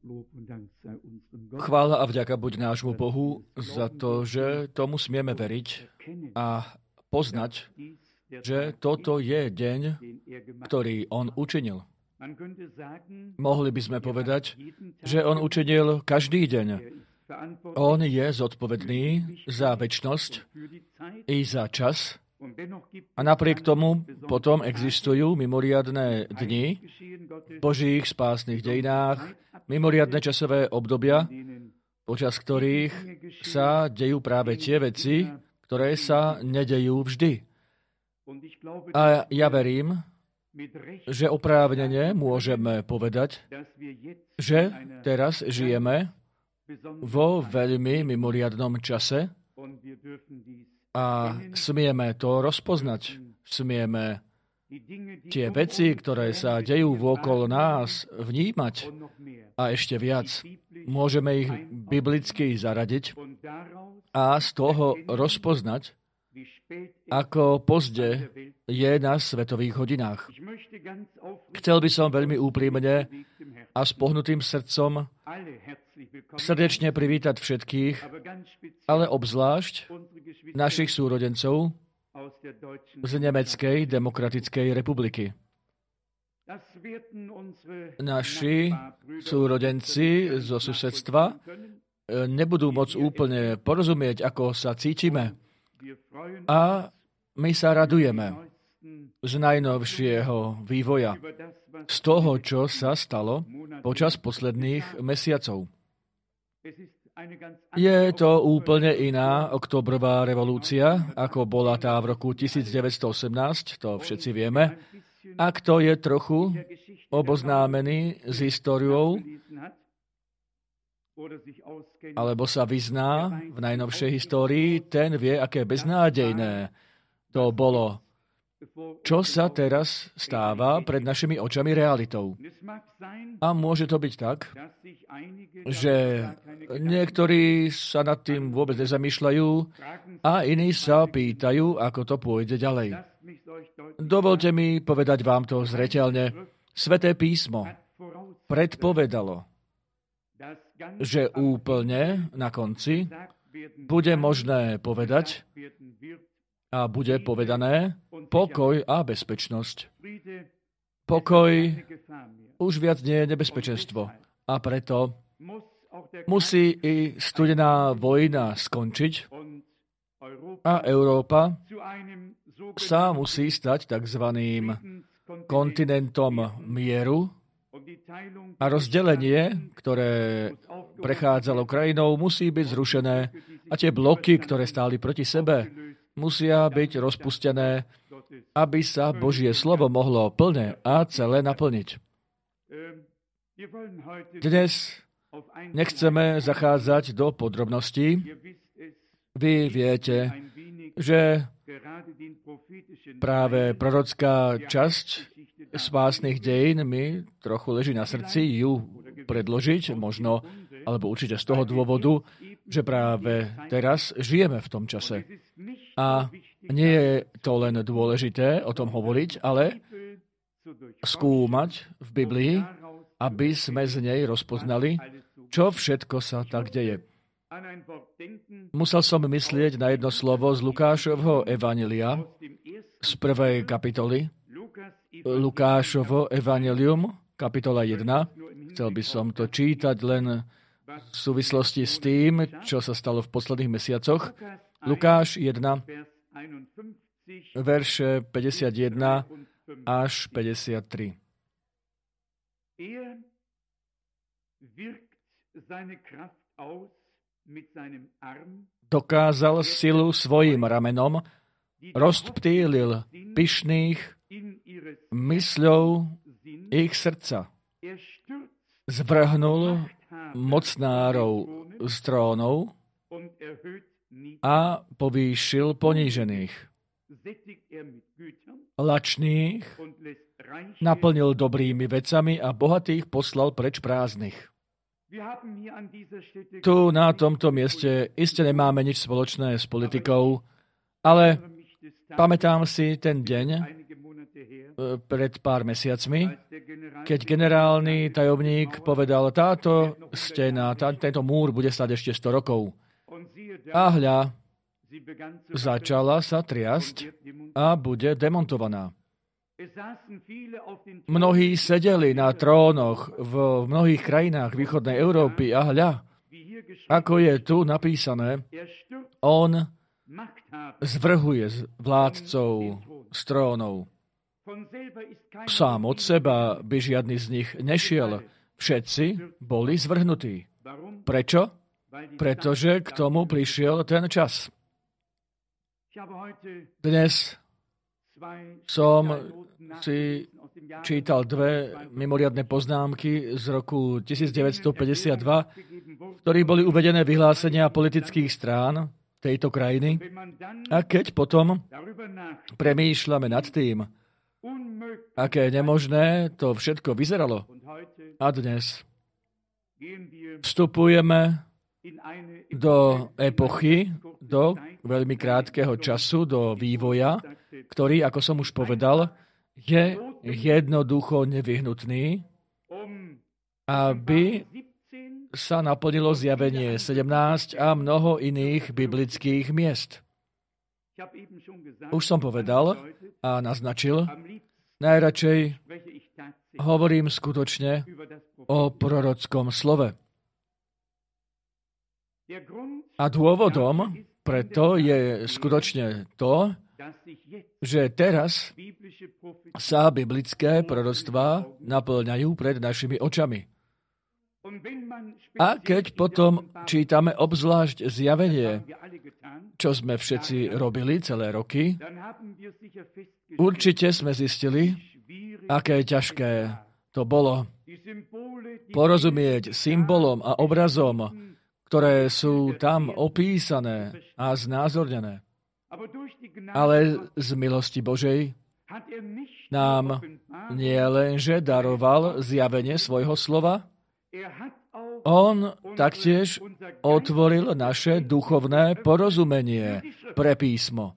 Chvála a vďaka buď nášmu Bohu za to, že tomu smieme veriť a poznať, že toto je deň, ktorý on učinil. Mohli by sme povedať, že on učinil každý deň. On je zodpovedný za večnosť i za čas a napriek tomu potom existujú mimoriadne dni v Božích spásnych dejinách, mimoriadne časové obdobia, počas ktorých sa dejú práve tie veci, ktoré sa nedejú vždy. A ja verím, že oprávnene môžeme povedať, že teraz žijeme vo veľmi mimoriadnom čase a smieme to rozpoznať. Smieme tie veci, ktoré sa dejú vôkolo nás, vnímať a ešte viac. Môžeme ich biblicky zaradiť a z toho rozpoznať, ako pozde je na svetových hodinách. Chcel by som veľmi úprimne a s pohnutým srdcom srdečne privítať všetkých, ale obzvlášť našich súrodencov z Nemeckej demokratickej republiky. Naši súrodenci zo susedstva nebudú môcť úplne porozumieť, ako sa cítime. A my sa radujeme z najnovšieho vývoja, z toho, čo sa stalo počas posledných mesiacov. Je to úplne iná októbrová revolúcia, ako bola tá v roku 1918, to všetci vieme. A kto je trochu oboznámený s históriou, alebo sa vyzná v najnovšej histórii, ten vie, aké beznádejné to bolo. Čo sa teraz stáva pred našimi očami realitou. A môže to byť tak, že niektorí sa nad tým vôbec nezamýšľajú a iní sa pýtajú, ako to pôjde ďalej. Dovolte mi povedať vám to zreteľne. Sväté písmo predpovedalo, že úplne na konci bude možné povedať a bude povedané pokoj a bezpečnosť. Pokoj už viac nie je nebezpečenstvo a preto musí i studená vojna skončiť a Európa sa musí stať takzvaným kontinentom mieru a rozdelenie, ktoré prechádzalo krajinou, musí byť zrušené a tie bloky, ktoré stáli proti sebe, musia byť rozpustené, aby sa Božie slovo mohlo plne a celé naplniť. Dnes nechceme zachádzať do podrobností. Vy viete, že práve prorocká časť spásnych dejín mi trochu leží na srdci ju predložiť, možno, alebo určite z toho dôvodu, že práve teraz žijeme v tom čase. A nie je to len dôležité o tom hovoriť, ale skúmať v Biblii, aby sme z nej rozpoznali, čo všetko sa tak deje. Musel som myslieť na jedno slovo z Lukášovho evanjelia z 1. kapitoly. Lukášovo evanjelium, kapitola 1. Chcel by som to čítať len v súvislosti s tým, čo sa stalo v posledných mesiacoch. Lukáš 1, verše 51 až 53. Dokázal silu svojim ramenom, rozptýlil pyšných mysľou ich srdca. Zvrhnul mocnárov z trónov a povýšil ponížených. Lačných naplnil dobrými vecami a bohatých poslal preč prázdnych. Tu na tomto mieste iste nemáme nič spoločné s politikou, ale pamätám si ten deň pred pár mesiacmi, keď generálny tajomník povedal, táto stena, tento múr bude stať ešte 100 rokov. A hľa, začala sa triasť a bude demontovaná. Mnohí sedeli na trónoch v mnohých krajinách východnej Európy a hľa, ako je tu napísané, on zvrhuje vládcov z trónov. Sám od seba by žiadny z nich nešiel. Všetci boli zvrhnutí. Prečo? Pretože k tomu prišiel ten čas. Dnes som si čítal 2 mimoriadne poznámky z roku 1952, v ktorých boli uvedené vyhlásenia politických strán tejto krajiny. A keď potom premýšľame nad tým, aké nemožné to všetko vyzeralo, a dnes vstupujeme do epochy, do veľmi krátkeho času, do vývoja, ktorý, ako som už povedal, je jednoducho nevyhnutný, aby sa naplnilo zjavenie 17 a mnoho iných biblických miest. Už som povedal a naznačil, najradšej hovorím skutočne o prorockom slove. A dôvodom preto je skutočne to, že teraz sa biblické proroctvá naplňajú pred našimi očami. A keď potom čítame obzvlášť zjavenie, čo sme všetci robili celé roky, určite sme zistili, aké ťažké to bolo porozumieť symbolom a obrazom, ktoré sú tam opísané a znázornené. Ale z milosti Božej nám nie lenže daroval zjavenie svojho slova, on taktiež otvoril naše duchovné porozumenie pre písmo.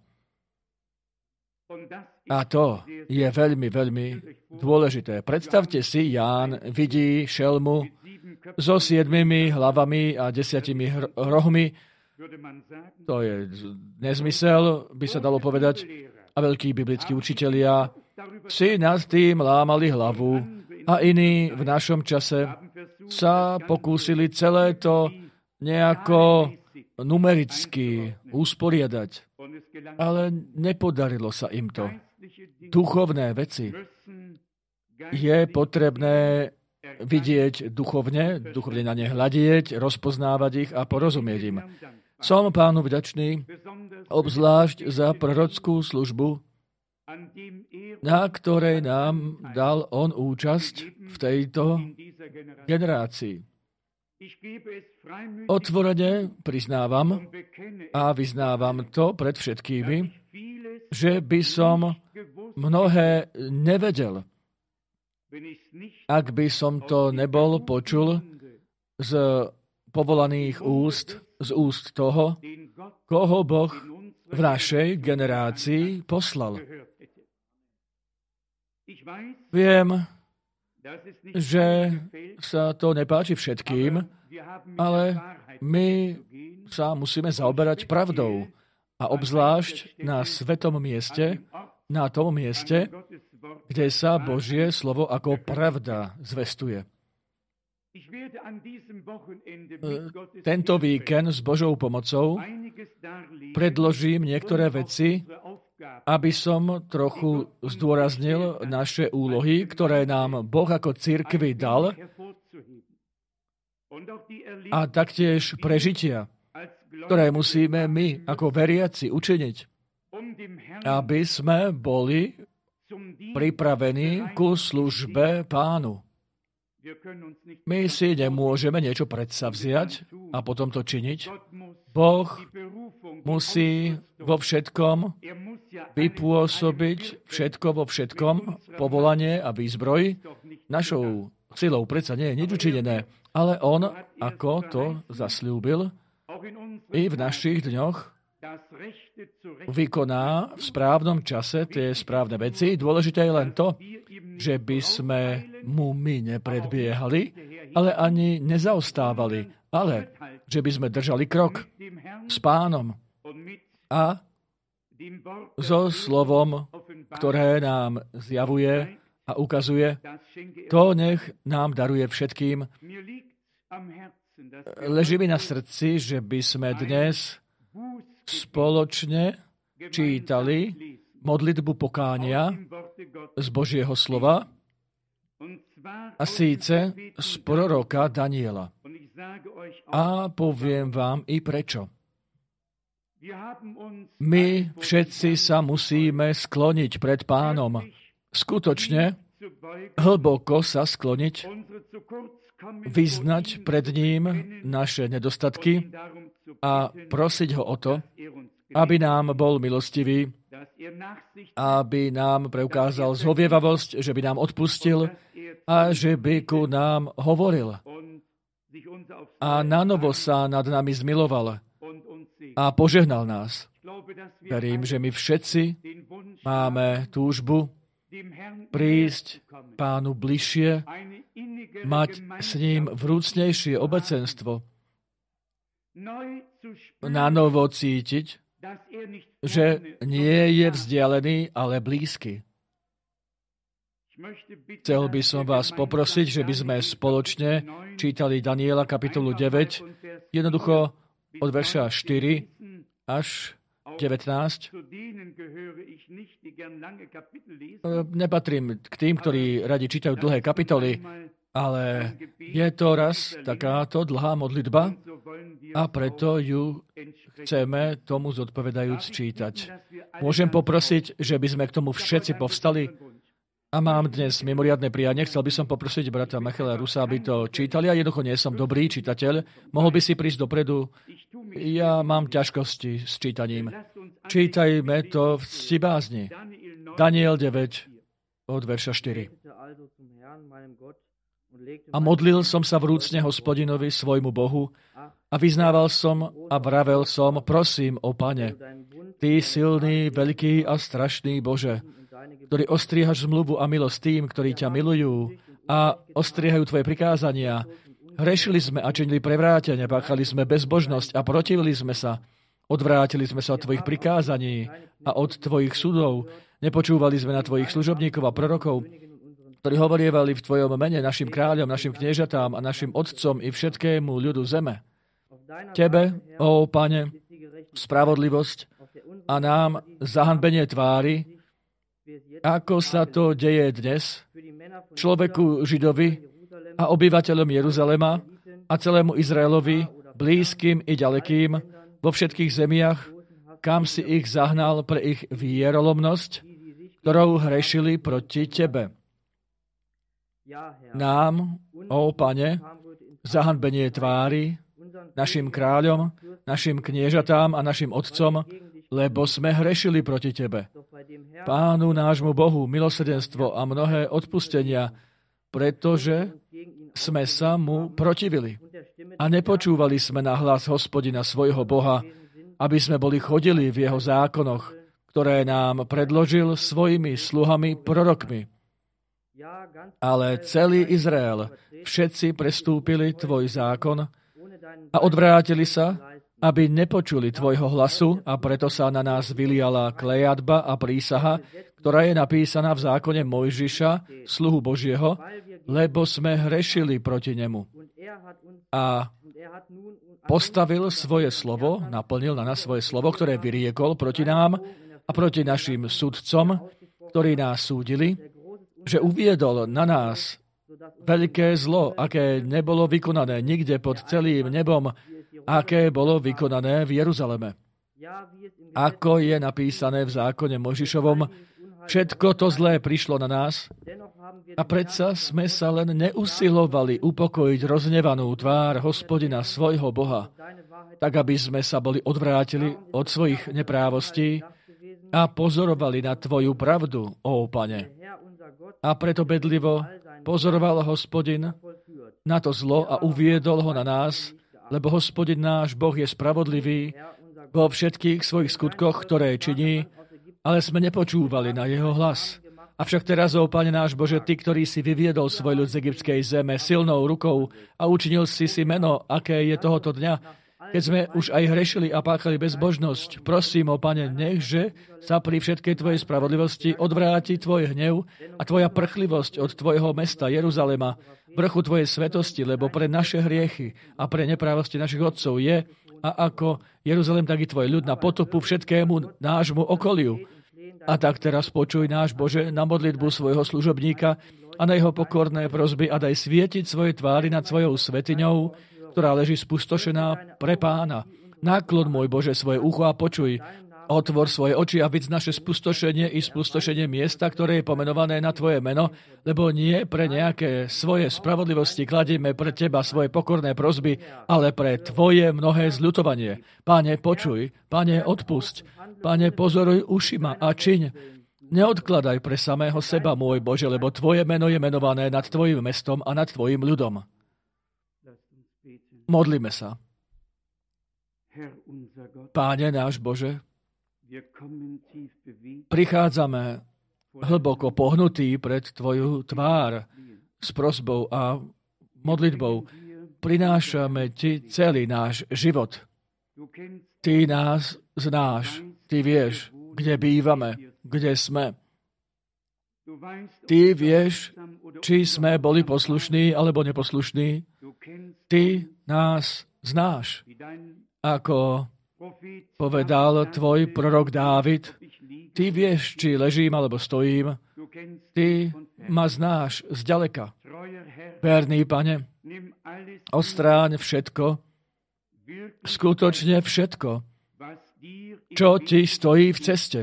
A to je veľmi, veľmi dôležité. Predstavte si, Ján vidí šelmu so 7 hlavami a 10 rohmi. To je nezmysel, by sa dalo povedať. A veľkí biblickí učitelia si nad tým lámali hlavu a iní v našom čase sa pokúsili celé to nejako numericky usporiadať. Ale nepodarilo sa im to. Duchovné veci je potrebné vidieť duchovne na ne hľadieť, rozpoznávať ich a porozumieť im. Som Pánu vďačný, obzvlášť za prorockú službu, na ktorej nám dal on účasť v tejto generácii. Otvorene priznávam a vyznávam to pred všetkými, že by som mnohé nevedel, ak by som to nebol počul z povolaných úst, z úst toho, koho Boh v našej generácii poslal. Viem, že sa to nepáči všetkým, ale my sa musíme zaoberať pravdou. A obzvlášť na svetom mieste, na tom mieste, kde sa Božie slovo ako pravda zvestuje. Tento víkend s Božou pomocou predložím niektoré veci, aby som trochu zdôraznil naše úlohy, ktoré nám Boh ako cirkvi dal, a taktiež prežitia, ktoré musíme my ako veriaci učiniť, aby sme boli pripravení ku službe Pánu. My si nemôžeme niečo predsavziať a potom to činiť. Boh musí vo všetkom vypôsobiť všetko vo všetkom, povolanie a výzbroj. Našou silou predsa nie je nič učinené, ale on, ako to zasľúbil, i v našich dňoch vykoná v správnom čase tie správne veci. Dôležité je len to, že by sme mu my nepredbiehali, ale ani nezaostávali, ale že by sme držali krok s Pánom a so slovom, ktoré nám zjavuje a ukazuje, to nech nám daruje všetkým. Leží mi na srdci, že by sme dnes spoločne čítali modlitbu pokánia z Božieho slova, a síce z proroka Daniela. A poviem vám i prečo. My všetci sa musíme skloniť pred Pánom. Skutočne, hlboko sa skloniť, vyznať pred ním naše nedostatky a prosiť ho o to, aby nám bol milostivý, aby nám preukázal zhovievavosť, že by nám odpustil a že by ku nám hovoril. A nanovo sa nad nami zmiloval a požehnal nás. Verím, že my všetci máme túžbu prísť Pánu bližšie, mať s ním vrúcnejšie obecenstvo, nanovo cítiť, že nie je vzdialený, ale blízky. Chcel by som vás poprosiť, že by sme spoločne čítali Daniela kapitolu 9, jednoducho od verša 4 až 19. Nepatrím k tým, ktorí radi čítajú dlhé kapitoly, ale je to raz takáto dlhá modlitba a preto ju chceme tomu zodpovedajúc čítať. Môžem poprosiť, že by sme k tomu všetci povstali? A mám dnes mimoriadne prianie. Chcel by som poprosiť brata Michaela Rusa, aby to čítali. Ja jednoducho nie som dobrý čitateľ. Mohol by si prísť dopredu? Ja mám ťažkosti s čítaním. Čítajme to v ctibázni. Daniel 9 od verša 4. A modlil som sa vrúcne Hospodinovi, svojmu Bohu, a vyznával som a vravel som, prosím o Pane, Ty silný, veľký a strašný Bože, ktorý ostriehaš zmluvu a milosť tým, ktorí ťa milujú a ostriehajú Tvoje prikázania. Hrešili sme a činili prevrátenie, páchali sme bezbožnosť a protivili sme sa. Odvrátili sme sa od Tvojich prikázaní a od Tvojich súdov. Nepočúvali sme na Tvojich služobníkov a prorokov, ktorí hovorievali v Tvojom mene našim kráľom, našim kniežatám a našim otcom i všetkému ľudu zeme. Tebe, ó Pane, spravodlivosť a nám zahanbenie tvári, ako sa to deje dnes, človeku Židovi a obyvateľom Jeruzalema a celému Izraelovi, blízkym i ďalekým, vo všetkých zemiach, kam si ich zahnal pre ich vierolomnosť, ktorou hrešili proti Tebe. Nám, ó Pane, zahanbenie tvári, našim kráľom, našim kniežatám a našim otcom, lebo sme hrešili proti Tebe. Pánu nášmu Bohu milosrdenstvo a mnohé odpustenia, pretože sme sa mu protivili. A nepočúvali sme na hlas Hospodina svojho Boha, aby sme boli chodili v jeho zákonoch, ktoré nám predložil svojimi sluhami prorokmi. Ale celý Izrael, všetci prestúpili Tvoj zákon a odvrátili sa, aby nepočuli Tvojho hlasu, a preto sa na nás vyliala klejadba a prísaha, ktorá je napísaná v zákone Mojžiša, sluhu Božieho, lebo sme hrešili proti nemu. A postavil svoje slovo, naplnil na nás svoje slovo, ktoré vyriekol proti nám a proti našim sudcom, ktorí nás súdili, že uviedol na nás veľké zlo, aké nebolo vykonané nikde pod celým nebom, aké bolo vykonané v Jeruzaleme. Ako je napísané v zákone Mojžišovom, všetko to zlé prišlo na nás a predsa sme sa len neusilovali upokojiť roznevanú tvár Hospodina svojho Boha, tak aby sme sa boli odvrátili od svojich neprávostí a pozorovali na Tvoju pravdu, ó Pane. A preto bedlivo pozoroval Hospodin na to zlo a uviedol ho na nás, lebo Hospodin náš Boh je spravodlivý, vo všetkých svojich skutkoch, ktoré činí, ale sme nepočúvali na jeho hlas. Avšak teraz, Pane náš Bože, Ty, ktorý si vyviedol svoj ľud z egyptskej zeme silnou rukou a učinil si meno, aké je tohoto dňa, keď sme už aj hrešili a páchali bezbožnosť, prosím, Pane, nechže sa pri všetkej Tvojej spravodlivosti odvráti Tvoj hnev a Tvoja prchlivosť od Tvojho mesta Jeruzalema, vrchu Tvojej svetosti, lebo pre naše hriechy a pre neprávosti našich otcov je, a ako Jeruzalem, tak i Tvoj ľud na potopu všetkému nášmu okoliu. A tak teraz počuj, náš Bože, na modlitbu svojho služobníka a na jeho pokorné prosby a daj svietiť svoje tvári nad svojou svetiňou, ktorá leží spustošená pre Pána. Náklon, môj Bože, svoje ucho a počuj. Otvor svoje oči a vidz naše spustošenie i spustošenie miesta, ktoré je pomenované na Tvoje meno, lebo nie pre nejaké svoje spravodlivosti kladieme pre Teba svoje pokorné prosby, ale pre Tvoje mnohé zľutovanie. Páne, počuj, Páne, odpusť. Pane, pozoruj ušima a čiň. Neodkladaj pre samého seba, môj Bože, lebo Tvoje meno je menované nad Tvojim mestom a nad Tvojim ľudom. Modlíme sa. Páne náš Bože, prichádzame hlboko pohnutí pred Tvoju tvár s prosbou a modlitbou. Prinášame Ti celý náš život. Ty nás znáš. Ty vieš, kde bývame, kde sme. Ty vieš, či sme boli poslušní alebo neposlušní. Ty nás znáš. Ako povedal tvoj prorok Dávid, ty vieš, či ležím alebo stojím. Ty ma znáš zďaleka. Verný Pane, odstráň všetko, skutočne všetko, čo ti stojí v ceste.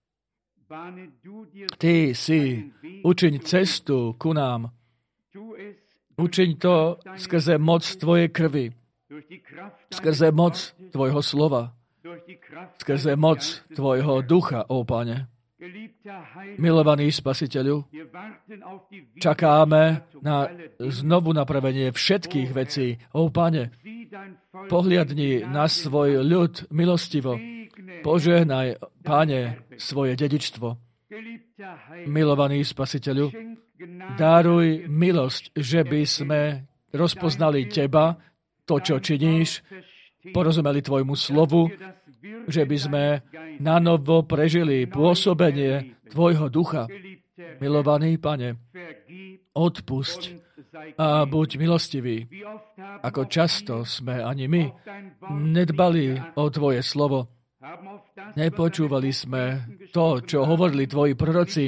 Ty si učiň cestu ku nám. Učiň to skrze moc Tvojej krvi, skrze moc Tvojho slova, skrze moc Tvojho ducha, ó Pane. Milovaný Spasiteľu, čakáme na znovu napravenie všetkých vecí. Ó Pane, pohliadni na svoj ľud milostivo. Požehnaj, Pane, svoje dedičstvo. Milovaný Spasiteľu, daruj milosť, že by sme rozpoznali Teba, to, čo činíš, porozumeli Tvojmu slovu, že by sme nanovo prežili pôsobenie Tvojho ducha. Milovaný Pane, odpusť a buď milostivý. Ako často sme ani my nedbali o Tvoje slovo. Nepočúvali sme to, čo hovorili Tvoji proroci.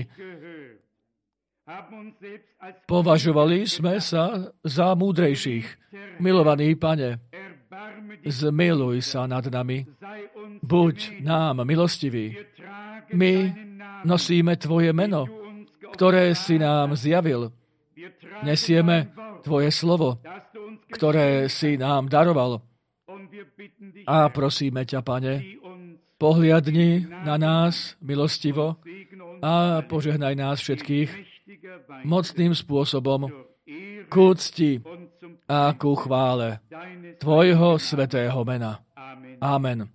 Považovali sme sa za múdrejších. Milovaný Pane, zmiluj sa nad nami. Buď nám milostivý. My nosíme Tvoje meno, ktoré si nám zjavil. Nesieme Tvoje slovo, ktoré si nám daroval. A prosíme ťa, Pane, pohliadni na nás milostivo a požehnaj nás všetkých mocným spôsobom ku cti a ku chvále Tvojho svätého mena. Amen.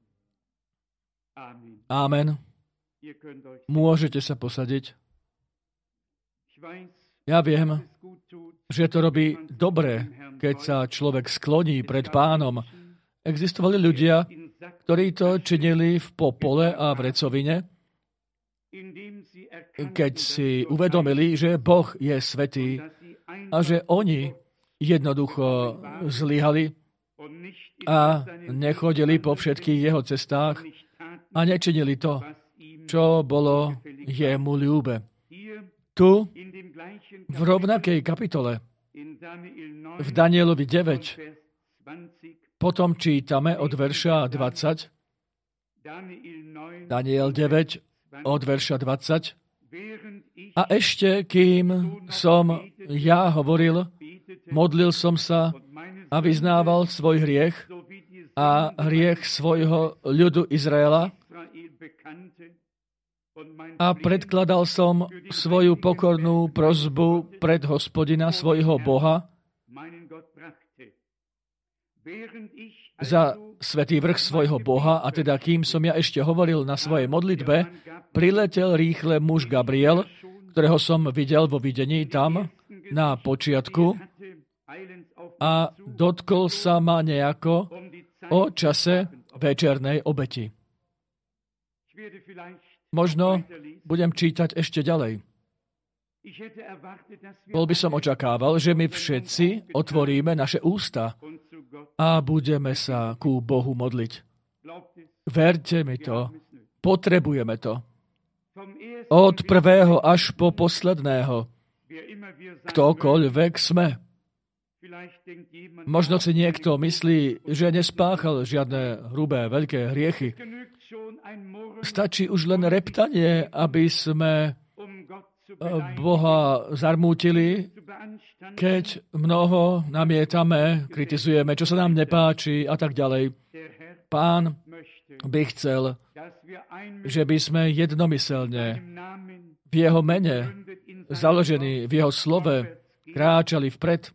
Amen. Môžete sa posadiť. Ja viem, že to robí dobre, keď sa človek skloní pred Pánom. Existovali ľudia, ktorí to činili v popole a v recovine, keď si uvedomili, že Boh je svätý a že oni jednoducho zlyhali a nechodili po všetkých jeho cestách a nečinili to, čo bolo jemu ľúbe. Tu, v rovnakej kapitole, v Danielovi 9, potom čítame od verša 20, Daniel 9, od verša 20. A ešte, kým som ja hovoril, modlil som sa a vyznával svoj hriech a hriech svojho ľudu Izraela a predkladal som svoju pokornú prosbu pred Hospodina, svojho Boha, za svätý vrch svojho Boha, a teda kým som ja ešte hovoril na svojej modlitbe, priletel rýchle muž Gabriel, ktorého som videl vo videní tam na počiatku a dotkol sa ma nejako o čase večernej obeti. Možno budem čítať ešte ďalej. Bol by som očakával, že my všetci otvoríme naše ústa a budeme sa ku Bohu modliť. Verte mi to, potrebujeme to. Od prvého až po posledného. Ktokoľvek sme. Možno si niekto myslí, že nespáchal žiadne hrubé, veľké hriechy. Stačí už len reptanie, aby sme Boha zarmútili, keď mnoho namietame, kritizujeme, čo sa nám nepáči a tak ďalej. Pán by chcel, že by sme jednomyselne v jeho mene, založení v jeho slove, kráčali vpred,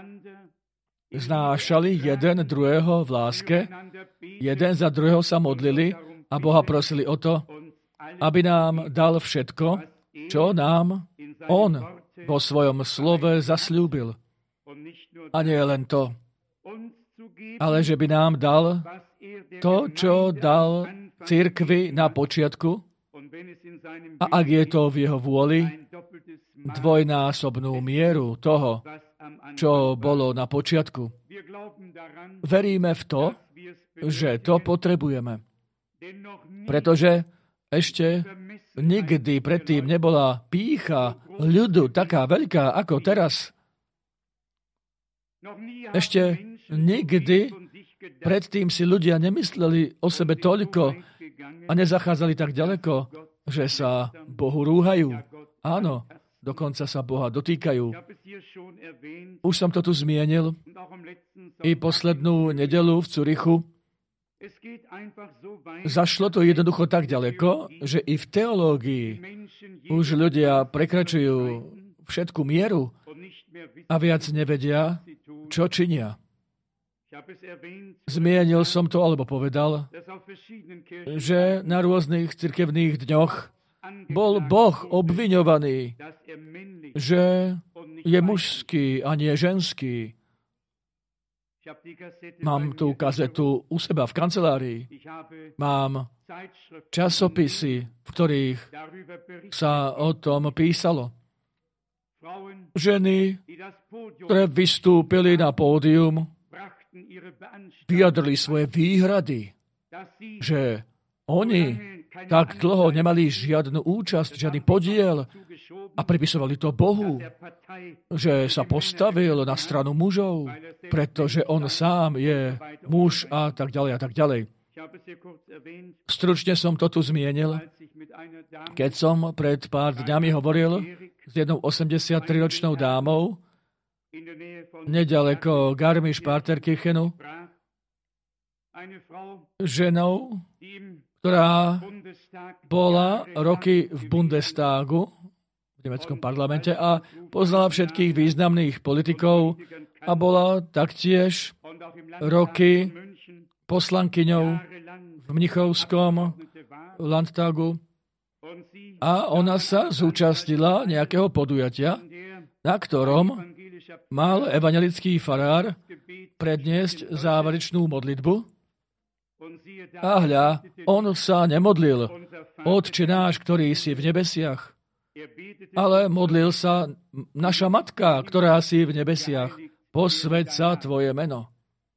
znášali jeden druhého v láske, jeden za druhého sa modlili a Boha prosili o to, aby nám dal všetko, čo nám on vo svojom slove zasľúbil. A nie len to, ale že by nám dal to, čo dal cirkvi na počiatku, a ak je to v jeho vôli, dvojnásobnú mieru toho, čo bolo na počiatku. Veríme v to, že to potrebujeme, pretože ešte nikdy predtým nebola pýcha ľudu taká veľká ako teraz. Ešte nikdy predtým si ľudia nemysleli o sebe toľko a nezachádzali tak ďaleko, že sa Bohu rúhajú. Áno, dokonca sa Boha dotýkajú. Už som to tu zmienil. I poslednú nedeľu v Curichu zašlo to jednoducho tak ďaleko, že i v teológii už ľudia prekračujú všetku mieru a viac nevedia, čo činia. Zmienil som to, alebo povedal, že na rôznych cirkevných dňoch bol Boh obviňovaný, že je mužský a nie ženský. Mám tú kazetu u seba v kancelárii. Mám časopisy, v ktorých sa o tom písalo. Ženy, ktoré vystúpili na pódium, vyjadrili svoje výhrady, že oni tak dlho nemali žiadnu účasť, žiadny podiel a pripisovali to Bohu, že sa postavil na stranu mužov, pretože on sám je muž a tak ďalej a tak ďalej. Stručne som to tu zmienil, keď som pred pár dňami hovoril s jednou 83-ročnou dámou nedaleko Garmisch-Partenkirchenu, ženou, ktorá bola roky v Bundestagu, v nemeckom parlamente, a poznala všetkých významných politikov a bola taktiež roky poslankyňou v Mnichovskom Landtagu. A ona sa zúčastnila nejakého podujatia, na ktorom mal evangelický farár predniesť záverečnú modlitbu. A hľa, on sa nemodlil, Otče náš, ktorý si v nebesiach, ale modlil sa naša Matka, ktorá si v nebesiach, posväť sa tvoje meno.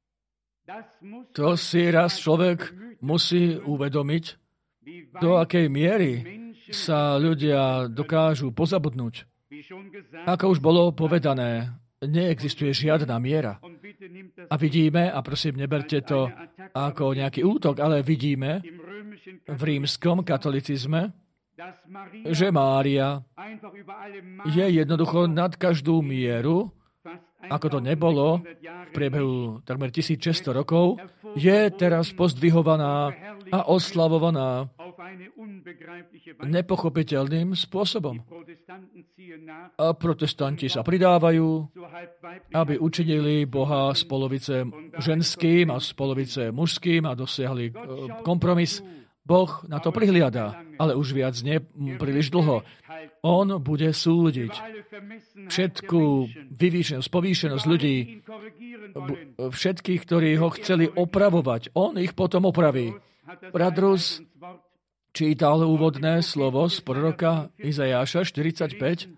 To si raz človek musí uvedomiť, do akej miery sa ľudia dokážu pozabudnúť. Ako už bolo povedané, neexistuje žiadna miera. A vidíme, a prosím, neberte to ako nejaký útok, ale vidíme v rímskom katolicizme, že Mária je jednoducho nad každú mieru, ako to nebolo v priebehu takmer 1600 rokov, je teraz pozdvihovaná a oslavovaná nepochopiteľným spôsobom. A protestanti sa pridávajú, aby učinili Boha z polovice ženským a z polovice mužským a dosiahli kompromis. Boh na to prihliada, ale už viac nie príliš dlho. On bude súdiť všetku vyvýšenosť, povýšenosť ľudí, všetkých, ktorí ho chceli opravovať. On ich potom opraví. Brat Rus čítal úvodné slovo z proroka Izajáša 45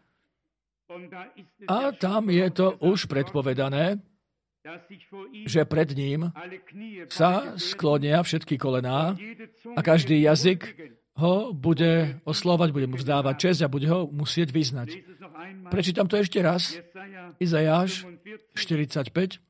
a tam je to už predpovedané, že pred ním sa sklonia všetky kolená a každý jazyk ho bude oslovať, bude mu vzdávať česť a bude ho musieť vyznať. Prečítam to ešte raz. Izajáš 45,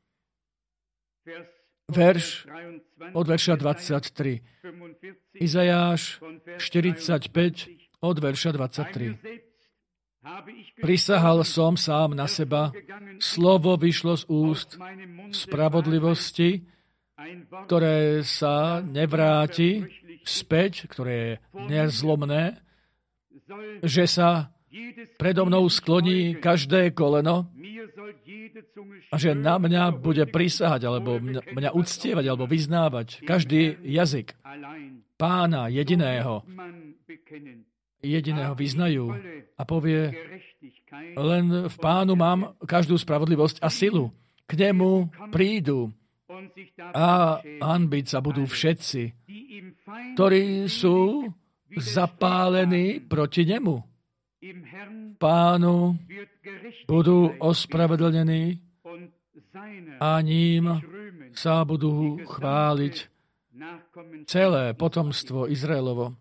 verš od verša 23. Izajáš 45 od verša 23. Prisahal som sám na seba, slovo vyšlo z úst spravodlivosti, ktoré sa nevráti späť, ktoré je nezlomné, že sa predo mnou skloní každé koleno a že na mňa bude prisahať, alebo mňa uctievať, alebo vyznávať každý jazyk Pána jediného vyznajú a povie, len v Pánu mám každú spravodlivosť a silu. K nemu prídu a hanbiť sa budú všetci, ktorí sú zapálení proti nemu. Pánu budú ospravedlnení a ním sa budú chváliť celé potomstvo Izraelovo.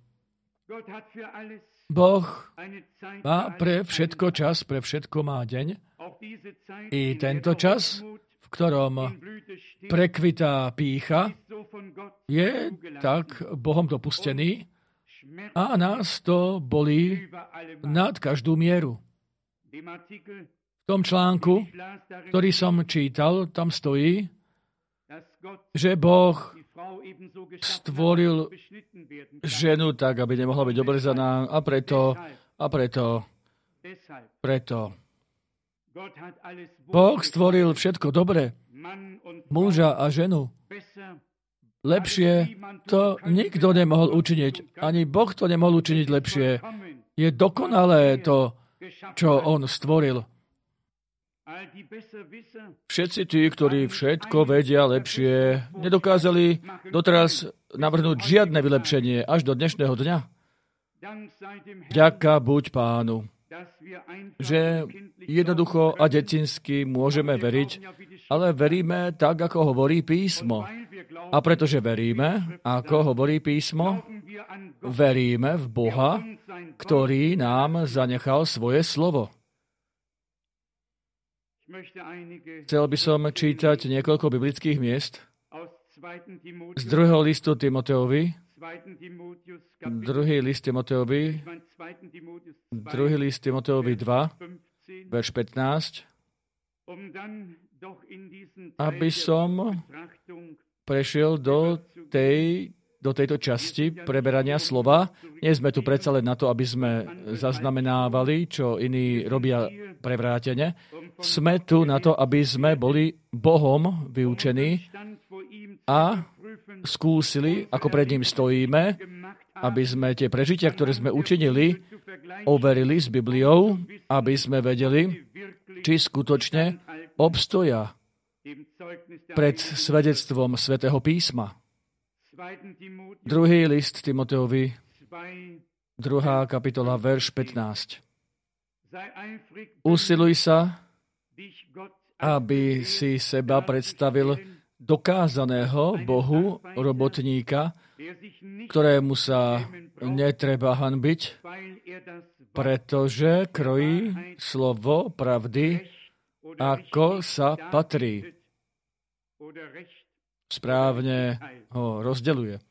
Boh má pre všetko čas, pre všetko má deň. I tento čas, v ktorom prekvitá pýcha, je tak Bohom dopustený a nás to bolí nad každú mieru. V tom článku, ktorý som čítal, tam stojí, že Boh stvoril ženu tak, aby nemohla byť obrezaná a preto Boh stvoril všetko dobre, muža a ženu. Lepšie to nikto nemohol učiniť. Ani Boh to nemohol učiniť lepšie. Je dokonalé to, čo on stvoril. Všetci tí, ktorí všetko vedia lepšie, nedokázali doteraz navrhnúť žiadne vylepšenie až do dnešného dňa. Ďaká buď Pánu, že jednoducho a detinsky môžeme veriť, ale veríme tak, ako hovorí písmo. A pretože veríme, ako hovorí písmo, veríme v Boha, ktorý nám zanechal svoje slovo. Chcel by som čítať niekoľko biblických miest z 2. listu Timoteovi, 2. list Timoteovi 2. Verš 15, aby som prešiel do tejto časti preberania slova. Nie sme tu predsa len na to, aby sme zaznamenávali, čo iní robia prevrátene. Sme tu na to, aby sme boli Bohom vyučení a skúsili, ako pred ním stojíme, aby sme tie prežitia, ktoré sme učinili, overili s Bibliou, aby sme vedeli, či skutočne obstoja pred svedectvom Svätého písma. 2. list Timoteovi, 2. kapitola, verš 15. Usiluj sa, aby si seba predstavil dokázaného Bohu robotníka, ktorému sa netreba hanbiť, pretože krojí slovo pravdy, ako sa patrí. Správne ho rozdeľuje.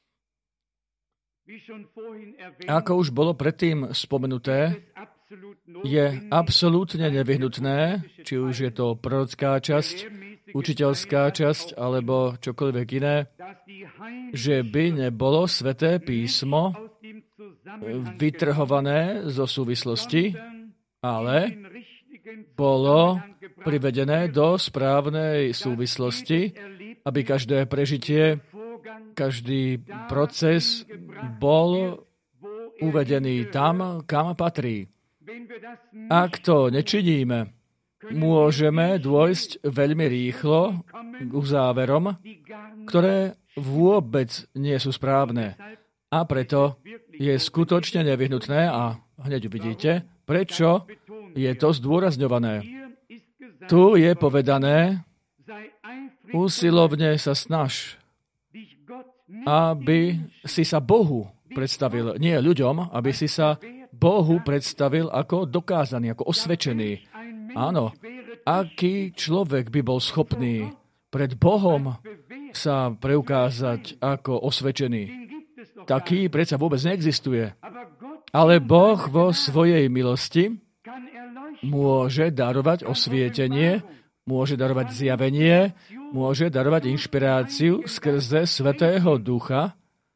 Ako už bolo predtým spomenuté, je absolútne nevyhnutné, či už je to prorocká časť, učiteľská časť, alebo čokoľvek iné, že by nebolo Sväté písmo vytrhované zo súvislosti, ale bolo privedené do správnej súvislosti, aby každé prežitie, každý proces bol uvedený tam, kam patrí. Ak to nečiníme, môžeme dôjsť veľmi rýchlo k záverom, ktoré vôbec nie sú správne. A preto je skutočne nevyhnutné, a hneď uvidíte, prečo je to zdôrazňované. Tu je povedané, usilovne sa snaž, aby si sa Bohu predstavil, nie ľuďom, aby si sa Bohu predstavil ako dokázaný, ako osvedčený. Áno, aký človek by bol schopný pred Bohom sa preukázať ako osvedčený? Taký predsa vôbec neexistuje. Ale Boh vo svojej milosti môže darovať osvietenie, môže darovať zjavenie, môže darovať inšpiráciu skrze Svätého Ducha,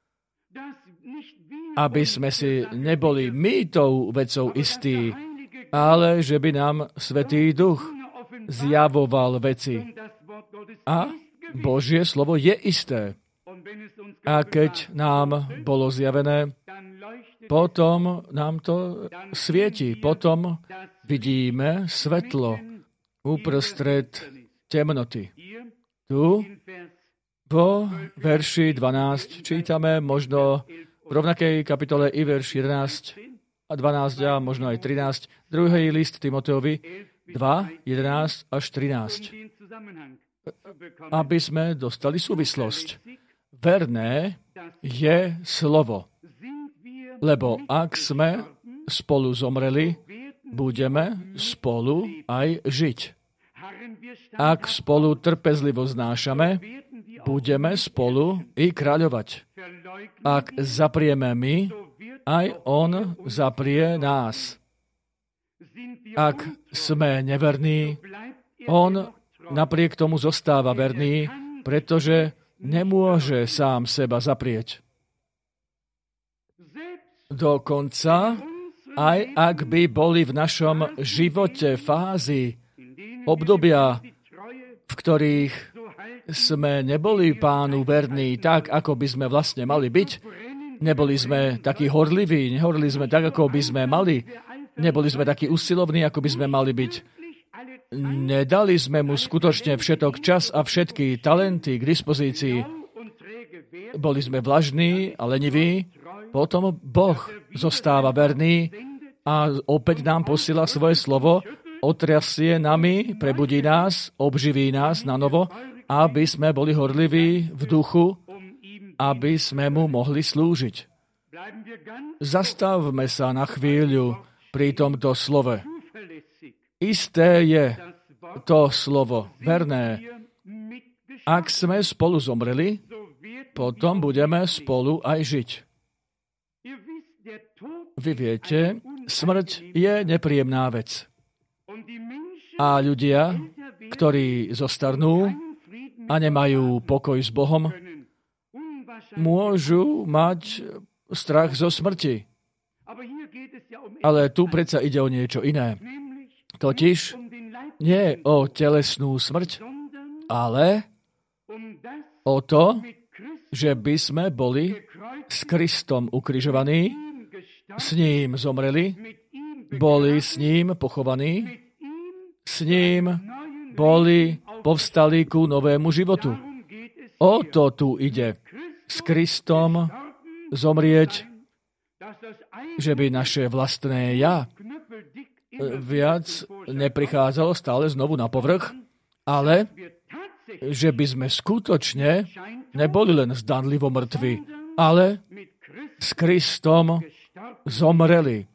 aby sme si neboli my tou vecou istí, ale že by nám Svätý Duch zjavoval veci. A Božie slovo je isté. A keď nám bolo zjavené, potom nám to svieti. Potom vidíme svetlo uprostred temnoty. Tu vo verši 12 čítame možno v rovnakej kapitole i verš 11 a 12 a možno aj 13. Druhý list Timoteovi 2, 11 až 13. Aby sme dostali súvislosť. Verné je slovo. Lebo ak sme spolu zomreli, budeme spolu aj žiť. Ak spolu trpezlivo znášame, budeme spolu i kráľovať. Ak zaprieme my, aj on zaprie nás. Ak sme neverní, on napriek tomu zostáva verný, pretože nemôže sám seba zaprieť. Dokonca, aj ak by boli v našom živote fázy, obdobia, v ktorých sme neboli Pánu verní tak, ako by sme vlastne mali byť, neboli sme takí horliví, nehorli sme tak, ako by sme mali, neboli sme takí usilovní, ako by sme mali byť. Nedali sme mu skutočne všetok čas a všetky talenty k dispozícii. Boli sme vlažní a leniví, potom Boh zostáva verný a opäť nám posiela svoje slovo, otrasie nami, prebudí nás, obživí nás na novo, aby sme boli horliví v duchu, aby sme mu mohli slúžiť. Zastavme sa na chvíľu pri tomto slove. Isté je to slovo, verné. Ak sme spolu zomreli, potom budeme spolu aj žiť. Vy viete, smrť je nepríjemná vec. A ľudia, ktorí zostarnú a nemajú pokoj s Bohom, môžu mať strach zo smrti. Ale tu predsa ide o niečo iné. Totiž nie o telesnú smrť, ale o to, že by sme boli s Kristom ukrižovaní, s ním zomreli, boli s ním pochovaní, s ním boli povstali ku novému životu. O to tu ide. S Kristom zomrieť, že by naše vlastné ja viac neprichádzalo stále znovu na povrch, ale že by sme skutočne neboli len zdanlivo mŕtvi, ale s Kristom zomreli.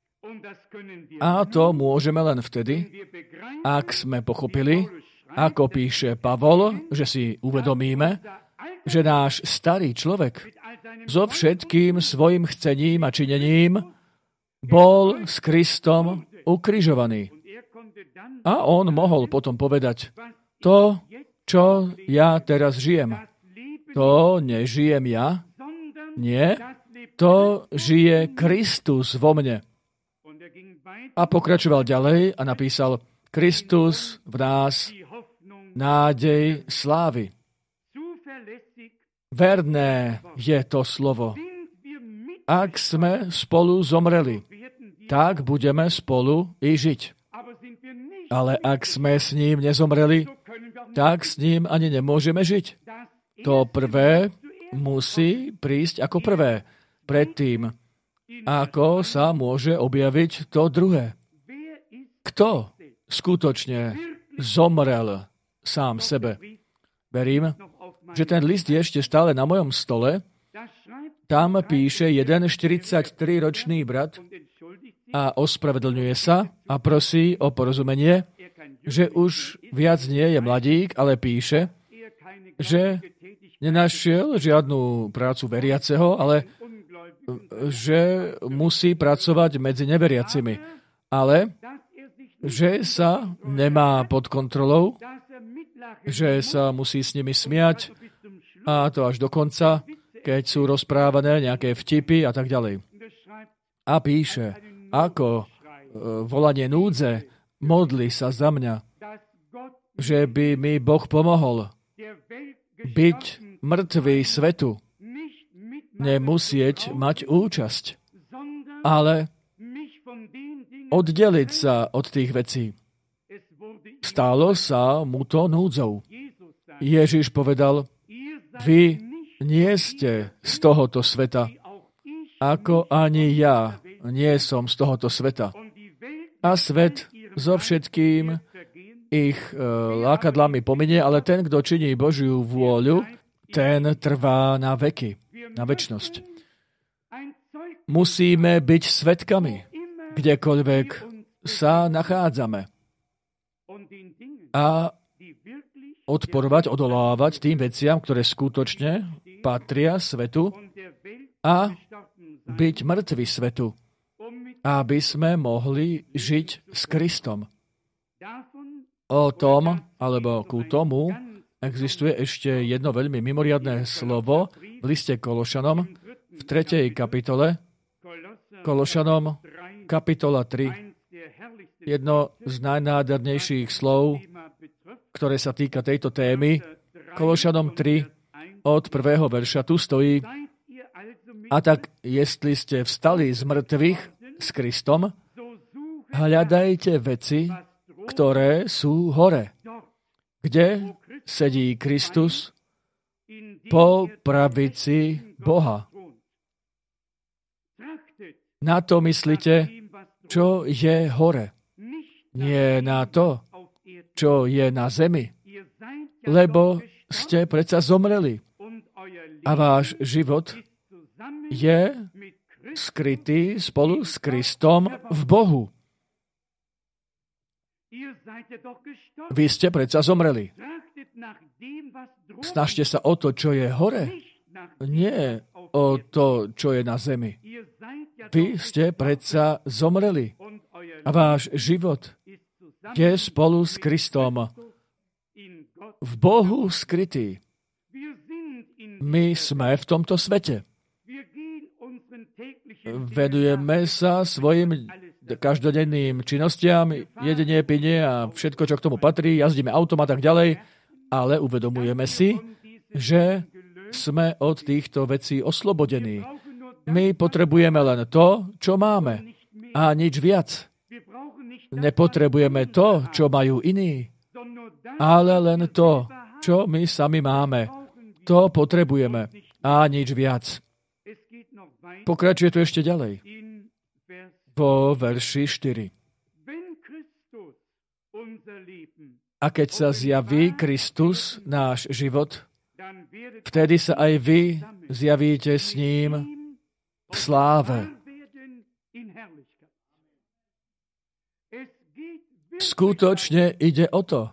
A to môžeme len vtedy, ak sme pochopili, ako píše Pavol, že si uvedomíme, že náš starý človek so všetkým svojim chcením a činením bol s Kristom ukrižovaný. A on mohol potom povedať, to, čo ja teraz žijem, to nežijem ja, nie, to žije Kristus vo mne. A pokračoval ďalej a napísal: Kristus v nás, nádej slávy. Verné je to slovo. Ak sme spolu zomreli, tak budeme spolu i žiť. Ale ak sme s ním nezomreli, tak s ním ani nemôžeme žiť. To prvé musí prísť ako prvé, predtým, ako sa môže objaviť to druhé. Kto skutočne zomrel sám sebe? Verím, že ten list je ešte stále na mojom stole. Tam píše jeden 43-ročný brat a ospravedlňuje sa a prosí o porozumenie, že už viac nie je mladík, ale píše, že nenašiel žiadnu prácu veriaceho, ale že musí pracovať medzi neveriacimi. Ale že sa nemá pod kontrolou, že sa musí s nimi smiať a to až do konca, keď sú rozprávané nejaké vtipy a tak ďalej. A píše, ako volanie núdze, modli sa za mňa, že by mi Boh pomohol byť mŕtvý svetu, nemusieť mať účasť, ale oddeliť sa od tých vecí. Stalo sa mu to núdzou. Ježiš povedal, vy nie ste z tohoto sveta, ako ani ja nie som z tohoto sveta. A svet so všetkým ich lákadlami pominie, ale ten, kto činí Božiu vôľu, ten trvá na veky, na večnosť. Musíme byť svedkami, kdekoľvek sa nachádzame. A odporovať, odolávať tým veciam, ktoré skutočne patria svetu a byť mŕtvi svetu, aby sme mohli žiť s Kristom. O tom, alebo ku tomu, existuje ešte jedno veľmi mimoriadne slovo v liste Kološanom v 3. kapitole. Kološanom, kapitola 3. Jedno z najnádhernejších slov, ktoré sa týka tejto témy. Kološanom 3 od 1. verša tu stojí: A tak, jestli ste vstali z mŕtvych s Kristom, hľadajte veci, ktoré sú hore, kde sedí Kristus po pravici Boha. Na to myslíte, čo je hore. Nie na to, čo je na zemi. Lebo ste predsa zomreli. A váš život je skrytý spolu s Kristom v Bohu. Vy ste predsa zomreli. Snažte sa o to, čo je hore. Nie o to, čo je na zemi. Vy ste predsa zomreli. A váš život je spolu s Kristom v Bohu skrytý. My sme v tomto svete. Venujeme sa svojim každodenným činnostiam, jedenie, pinie a všetko, čo k tomu patrí, jazdíme autom a tak ďalej, ale uvedomujeme si, že sme od týchto vecí oslobodení. My potrebujeme len to, čo máme, a nič viac. Nepotrebujeme to, čo majú iní, ale len to, čo my sami máme. To potrebujeme a nič viac. Pokračuje to ešte ďalej. Vo verši 4. A keď sa zjaví Kristus, náš život, vtedy sa aj vy zjavíte s ním v sláve. Skutočne ide o to,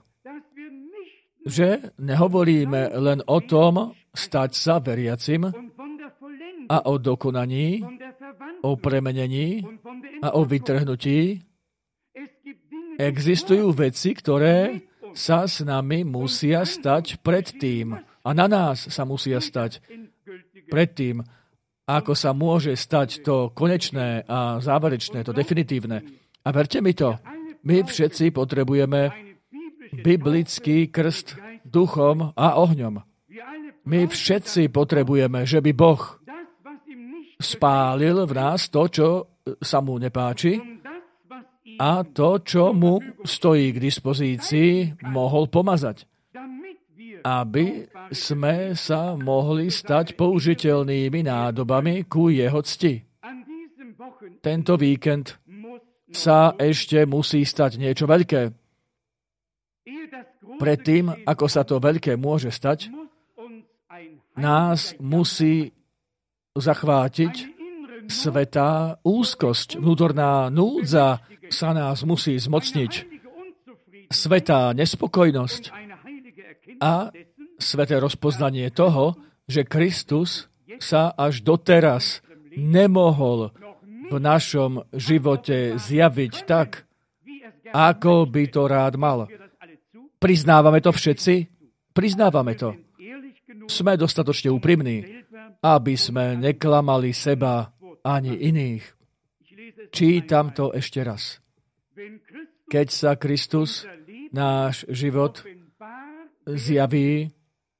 že nehovoríme len o tom stať sa veriacim a o dokonaní, o premenení a o vytrhnutí. Existujú veci, ktoré sa s nami musia stať predtým. A na nás sa musia stať predtým, ako sa môže stať to konečné a záverečné, to definitívne. A verte mi to, my všetci potrebujeme biblický krst duchom a ohňom. My všetci potrebujeme, že by Boh spálil v nás to, čo sa mu nepáči a to, čo mu stojí k dispozícii, mohol pomazať. Aby sme sa mohli stať použiteľnými nádobami ku jeho cti. Tento víkend sa ešte musí stať niečo veľké. Predtým, ako sa to veľké môže stať, nás musí zachvátiť svätá úzkosť, vnútorná núdza sa nás musí zmocniť, svätá nespokojnosť a sväté rozpoznanie toho, že Kristus sa až doteraz nemohol v našom živote zjaviť tak, ako by to rád mal. Priznávame to všetci? Priznávame to. Sme dostatočne úprimní, aby sme neklamali seba ani iných. Čítam to ešte raz. Keď sa Kristus, náš život, zjaví,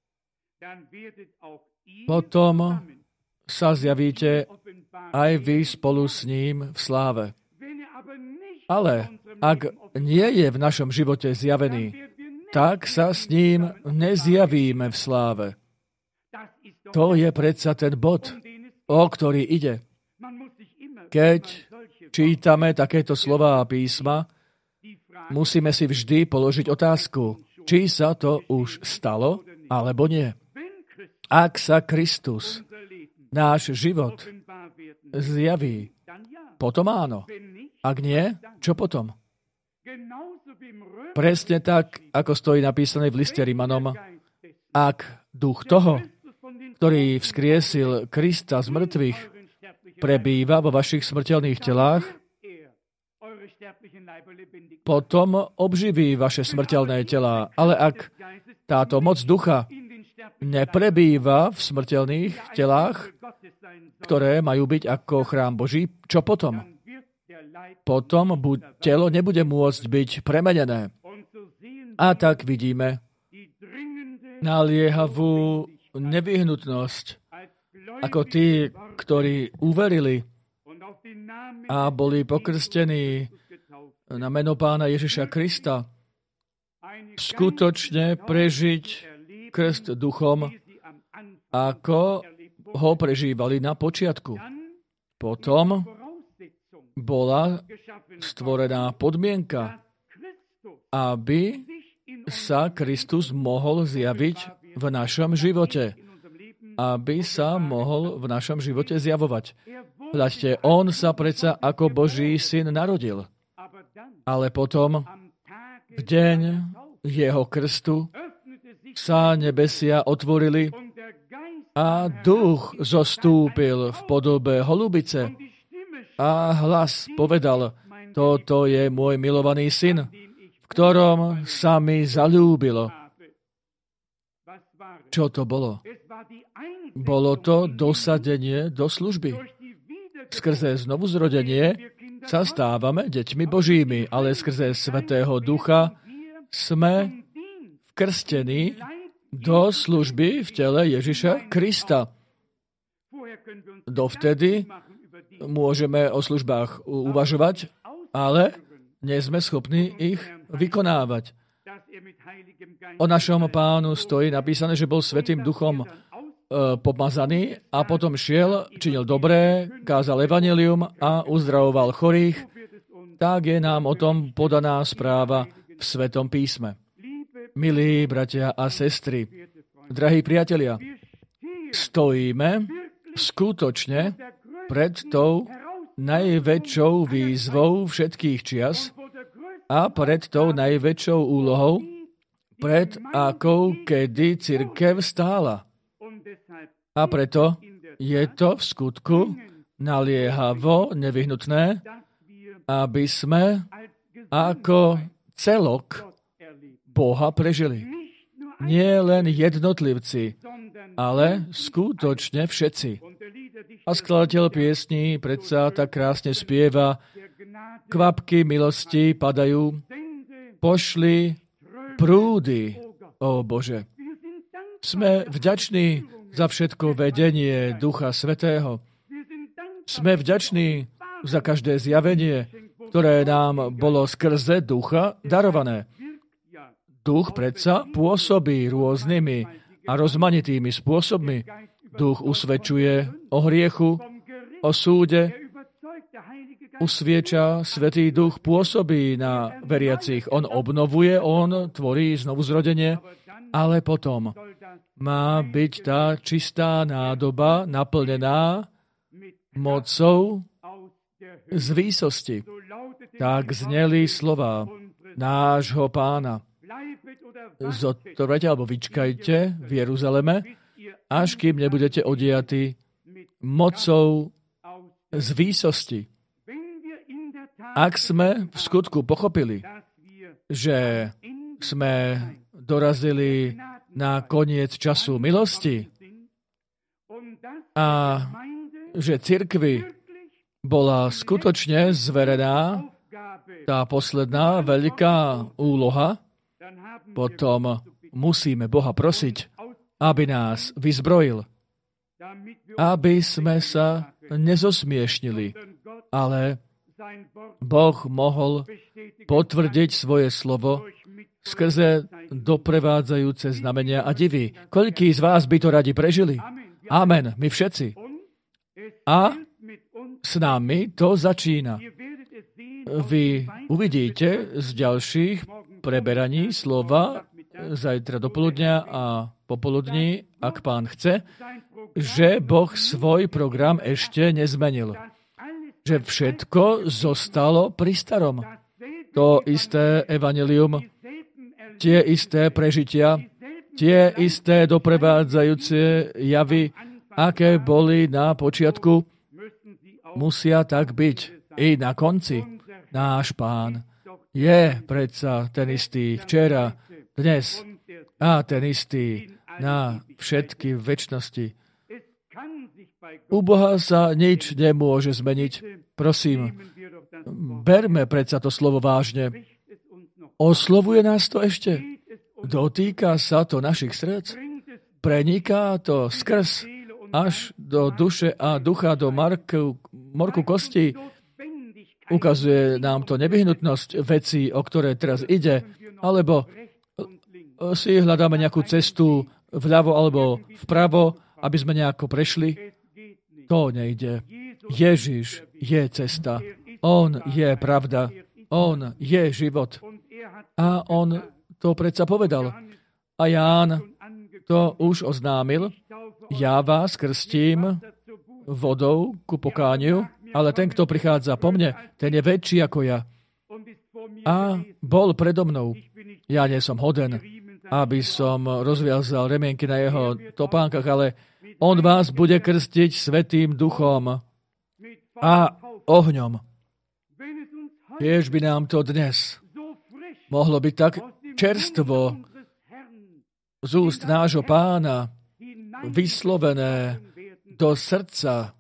potom sa zjavíte aj vy spolu s ním v sláve. Ale ak nie je v našom živote zjavený, tak sa s ním nezjavíme v sláve. To je predsa ten bod, o ktorý ide. Keď čítame takéto slová a písma, musíme si vždy položiť otázku, či sa to už stalo, alebo nie. Ak sa Kristus, náš život, zjaví, potom áno. Ak nie, čo potom? Presne tak, ako stojí napísané v liste Rimanom, ak duch toho, ktorý vzkriesil Krista z mŕtvych, prebýva vo vašich smrteľných telách, potom obživí vaše smrteľné telá. Ale ak táto moc ducha neprebýva v smrteľných telách, ktoré majú byť ako chrám Boží, čo potom? Potom telo nebude môcť byť premenené. A tak vidíme naliehavú nevyhnutnosť, ako tí, ktorí uverili a boli pokrstení na meno Pána Ježiša Krista, skutočne prežiť krst duchom, ako ho prežívali na počiatku. Potom bola stvorená podmienka, aby sa Kristus mohol zjaviť v našom živote. Aby sa mohol v našom živote zjavovať. Hľadte, on sa predsa ako Boží syn narodil. Ale potom, v deň jeho krstu, sa nebesia otvorili a duch zostúpil v podobe holubice a hlas povedal, toto je môj milovaný syn, v ktorom sa mi zaľúbilo. Čo to bolo? Bolo to dosadenie do služby. Skrze znovuzrodenie sa stávame deťmi Božími, ale skrze Svätého Ducha sme vkrstení do služby v tele Ježiša Krista. Dovtedy môžeme o službách uvažovať, ale nie sme schopní ich vykonávať. O našom Pánu stojí napísané, že bol Svätým Duchom pomazaný a potom šiel, činil dobré, kázal evanjelium a uzdravoval chorých. Tak je nám o tom podaná správa v Svetom písme. Milí bratia a sestry, drahí priatelia, stojíme skutočne pred tou najväčšou výzvou všetkých čias a pred tou najväčšou úlohou, pred akou kedy cirkev stála. A preto je to v skutku naliehavo nevyhnutné, aby sme ako celok Boha prežili. Nie len jednotlivci, ale skutočne všetci. A skladateľ piesní predsa tak krásne spieva kvapky milosti padajú, pošli prúdy, ó Bože. Sme vďační za všetko vedenie Ducha Svätého. Sme vďační za každé zjavenie, ktoré nám bolo skrze Ducha darované. Duch predsa pôsobí rôznymi a rozmanitými spôsobmi. Duch usvedčuje o hriechu, o súde, usvieča, Svätý Duch pôsobí na veriacich. On obnovuje, on tvorí znovuzrodenie, ale potom má byť tá čistá nádoba naplnená mocou z výsosti. Tak zneli slova nášho Pána. Zotrvajte alebo vyčkajte v Jeruzaleme, až kým nebudete odiatí mocou z výsosti. Ak sme v skutku pochopili, že sme dorazili na koniec času milosti a že cirkvi bola skutočne zverená tá posledná veľká úloha, potom musíme Boha prosiť, aby nás vyzbrojil, aby sme sa nezosmiešnili, ale Boh mohol potvrdiť svoje slovo skrze doprevádzajúce znamenia a divy. Koľký z vás by to radi prežili? Amen, my všetci. A s nami to začína. Vy uvidíte z ďalších preberaní slova zajtra dopoludňa a popoludní, ak Pán chce, že Boh svoj program ešte nezmenil. Že všetko zostalo pri starom. To isté evanjelium, tie isté prežitia, tie isté doprevádzajúce javy, aké boli na počiatku, musia tak byť i na konci. Náš Pán je predsa ten istý včera, dnes a ten istý na všetky večnosti. U Boha sa nič nemôže zmeniť. Prosím, berme predsa to slovo vážne. Oslovuje nás to ešte? Dotýka sa to našich srdc? Preniká to skrz až do duše a ducha, do morku kosti? Ukazuje nám to nevyhnutnosť vecí, o ktoré teraz ide, alebo si hľadáme nejakú cestu vľavo alebo vpravo, aby sme nejako prešli? To nejde. Ježiš je cesta. On je pravda. On je život. A on to predsa povedal. A Ján to už oznámil. Ja vás krstím vodou ku pokániu, ale ten, kto prichádza po mne, ten je väčší ako ja. A bol predo mnou. Ja nie som hoden, aby som rozviazal remienky na jeho topánkach, ale on vás bude krstiť Svätým Duchom a ohňom. Tiež by nám to dnes mohlo byť tak čerstvo z úst nášho Pána vyslovené do srdca,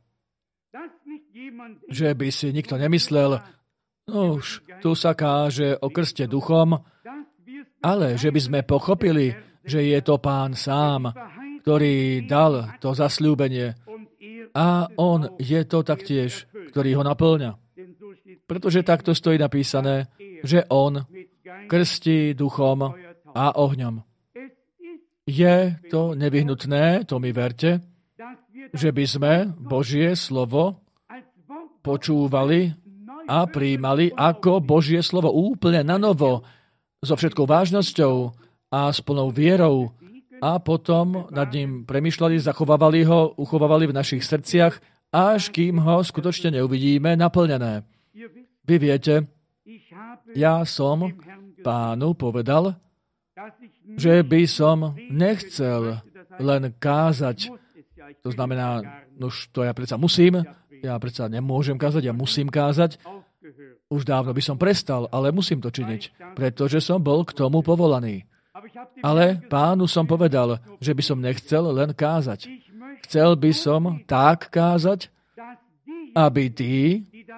že by si nikto nemyslel, no už tu sa káže o krste duchom, ale že by sme pochopili, že je to Pán sám, ktorý dal to zasľúbenie a on je to taktiež, ktorý ho naplňa. Pretože takto stojí napísané, že on krstí duchom a ohňom. Je to nevyhnutné, to mi verte, že by sme Božie slovo počúvali a prijímali ako Božie slovo úplne na novo, so všetkou vážnosťou a s plnou vierou a potom nad ním premýšľali, zachovávali ho, uchovávali v našich srdciach, až kým ho skutočne neuvidíme naplnené. Vy viete, ja som Pánu povedal, že by som nechcel len kázať. To znamená, už to ja predsa musím, ja predsa nemôžem kázať, ja musím kázať. Už dávno by som prestal, ale musím to činiť, pretože som bol k tomu povolaný. Ale Pánu som povedal, že by som nechcel len kázať. Chcel by som tak kázať, aby tí,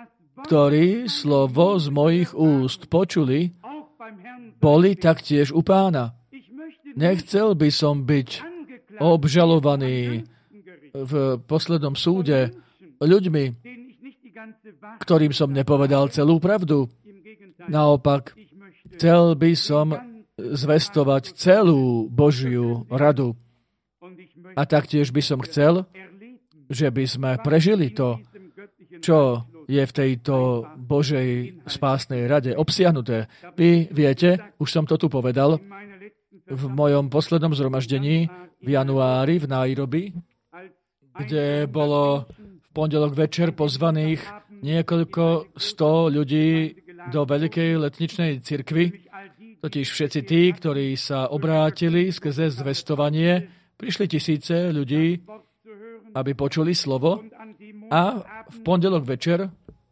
ktorí slovo z mojich úst počuli, boli taktiež u Pána. Nechcel by som byť obžalovaný v poslednom súde ľuďmi, ktorým som nepovedal celú pravdu. Naopak, chcel by som zvestovať celú Božiu radu. A taktiež by som chcel, že by sme prežili to, čo je v tejto Božej spásnej rade obsiahnuté. Vy viete, už som to tu povedal, v mojom poslednom zhromaždení v januári v Nairobi, kde bolo v pondelok večer pozvaných niekoľko 100 ľudí do veľkej letničnej cirkvi, totiž všetci tí, ktorí sa obrátili skrze zvestovanie, prišli tisíce ľudí, aby počuli slovo a v pondelok večer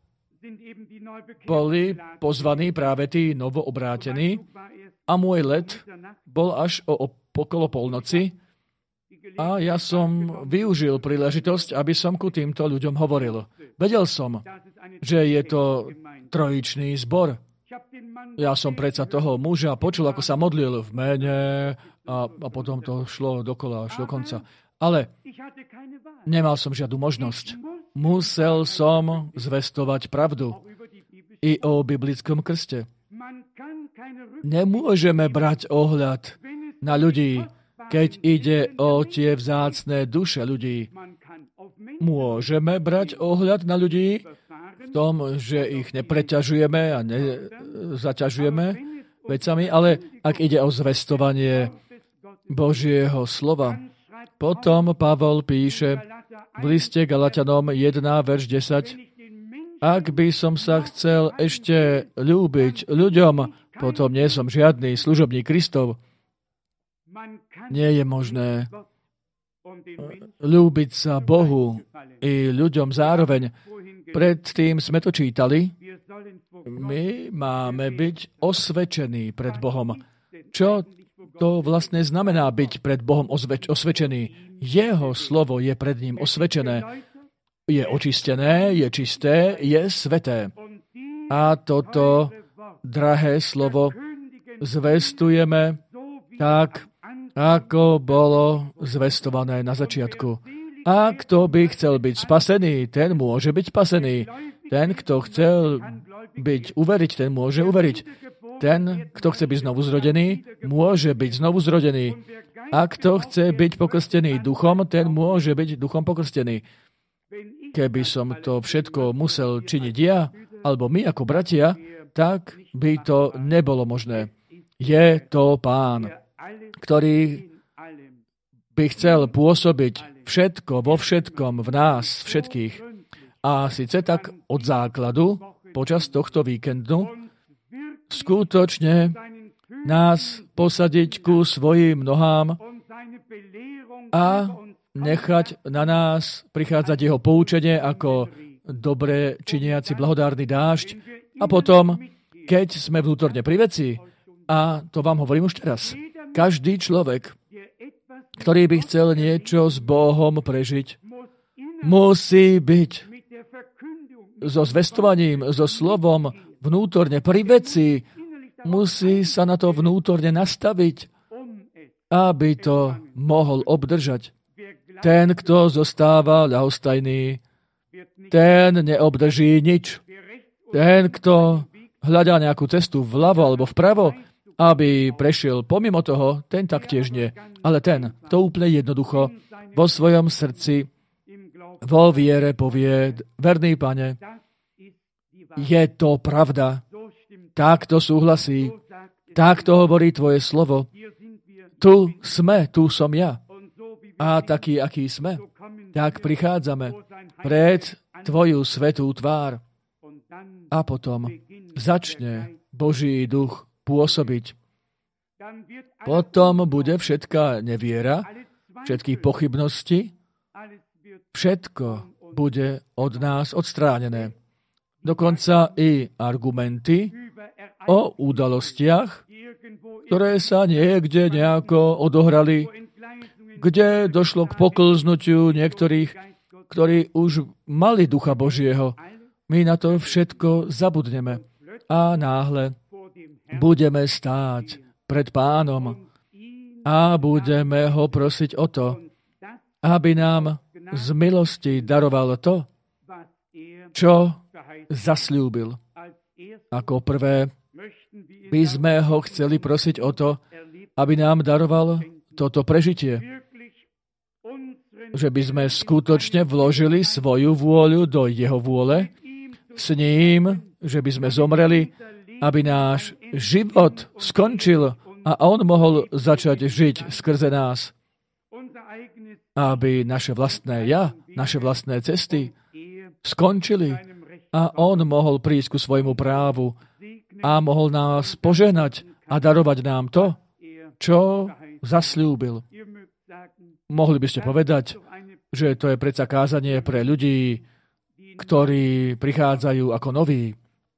boli pozvaní práve tí novoobrátení a môj let bol až okolo polnoci a ja som využil príležitosť, aby som ku týmto ľuďom hovoril. Vedel som, že je to trojičný zbor. Ja som predsa toho muža počul, ako sa modlil v mene a potom to šlo dokola až do konca. Ale nemal som žiadnu možnosť. Musel som zvestovať pravdu i o biblickom krste. Nemôžeme brať ohľad na ľudí, keď ide o tie vzácne duše ľudí. Môžeme brať ohľad na ľudí v tom, že ich nepreťažujeme a nezaťažujeme vecami, ale ak ide o zvestovanie Božieho slova, potom Pavol píše v liste Galatianom 1, verš 10, ak by som sa chcel ešte ľúbiť ľuďom, potom nie som žiadny služobník Kristov. Nie je možné ľúbiť sa Bohu i ľuďom zároveň. Predtým sme to čítali. My máme byť osvedčení pred Bohom. Čo to vlastne znamená byť pred Bohom osvedčený? Jeho slovo je pred ním osvedčené. Je očistené, je čisté, je sveté. A toto drahé slovo zvestujeme tak, ako bolo zvestované na začiatku. A kto by chcel byť spasený, ten môže byť spasený. Ten, kto chcel uveriť, ten môže uveriť. Ten, kto chce byť znovu zrodený, môže byť znovu zrodený. A kto chce byť pokrstený duchom, ten môže byť duchom pokrstený. Keby som to všetko musel činiť ja, alebo my ako bratia, tak by to nebolo možné. Je to Pán, ktorý by chcel pôsobiť všetko vo všetkom v nás všetkých. A síce tak od základu, počas tohto víkendu, skutočne nás posadiť ku svojim nohám a nechať na nás prichádzať jeho poučenie ako dobre činiaci blahodárny dážď. A potom, keď sme vnútorne pri veci, a to vám hovorím už teraz, každý človek, ktorý by chcel niečo s Bohom prežiť, musí byť so zvestovaním, so slovom vnútorne pri veci, musí sa na to vnútorne nastaviť, aby to mohol obdržať. Ten, kto zostáva ľahostajný, ten neobdrží nič. Ten, kto hľadá nejakú cestu vľavo alebo vpravo, aby prešiel pomimo toho, ten taktiež nie. Ale ten, kto úplne jednoducho vo svojom srdci, vo viere povie, verný Pane, je to pravda. Tak to súhlasí. Tak to hovorí Tvoje slovo. Tu sme, tu som ja. A taký, aký sme, tak prichádzame pred Tvoju svätú tvár. A potom začne Boží duch pôsobiť. Potom bude všetká neviera, všetky pochybnosti, všetko bude od nás odstránené. Dokonca i argumenty o udalostiach, ktoré sa niekde nejako odohrali, kde došlo k poklznutiu niektorých, ktorí už mali Ducha Božieho. my na to všetko zabudneme a náhle budeme stáť pred Pánom a budeme ho prosiť o to, aby nám z milosti daroval to, čo zasľúbil. Ako prvé by sme ho chceli prosiť o to, aby nám daroval toto prežitie. Že by sme skutočne vložili svoju vôľu do jeho vôle, s ním, že by sme zomreli, aby náš život skončil a on mohol začať žiť skrze nás. Aby naše vlastné ja, naše vlastné cesty skončili a on mohol prísť ku svojmu právu a mohol nás požehnať a darovať nám to, čo zasľúbil. Mohli by ste povedať, že to je predsa kázanie pre ľudí, ktorí prichádzajú ako noví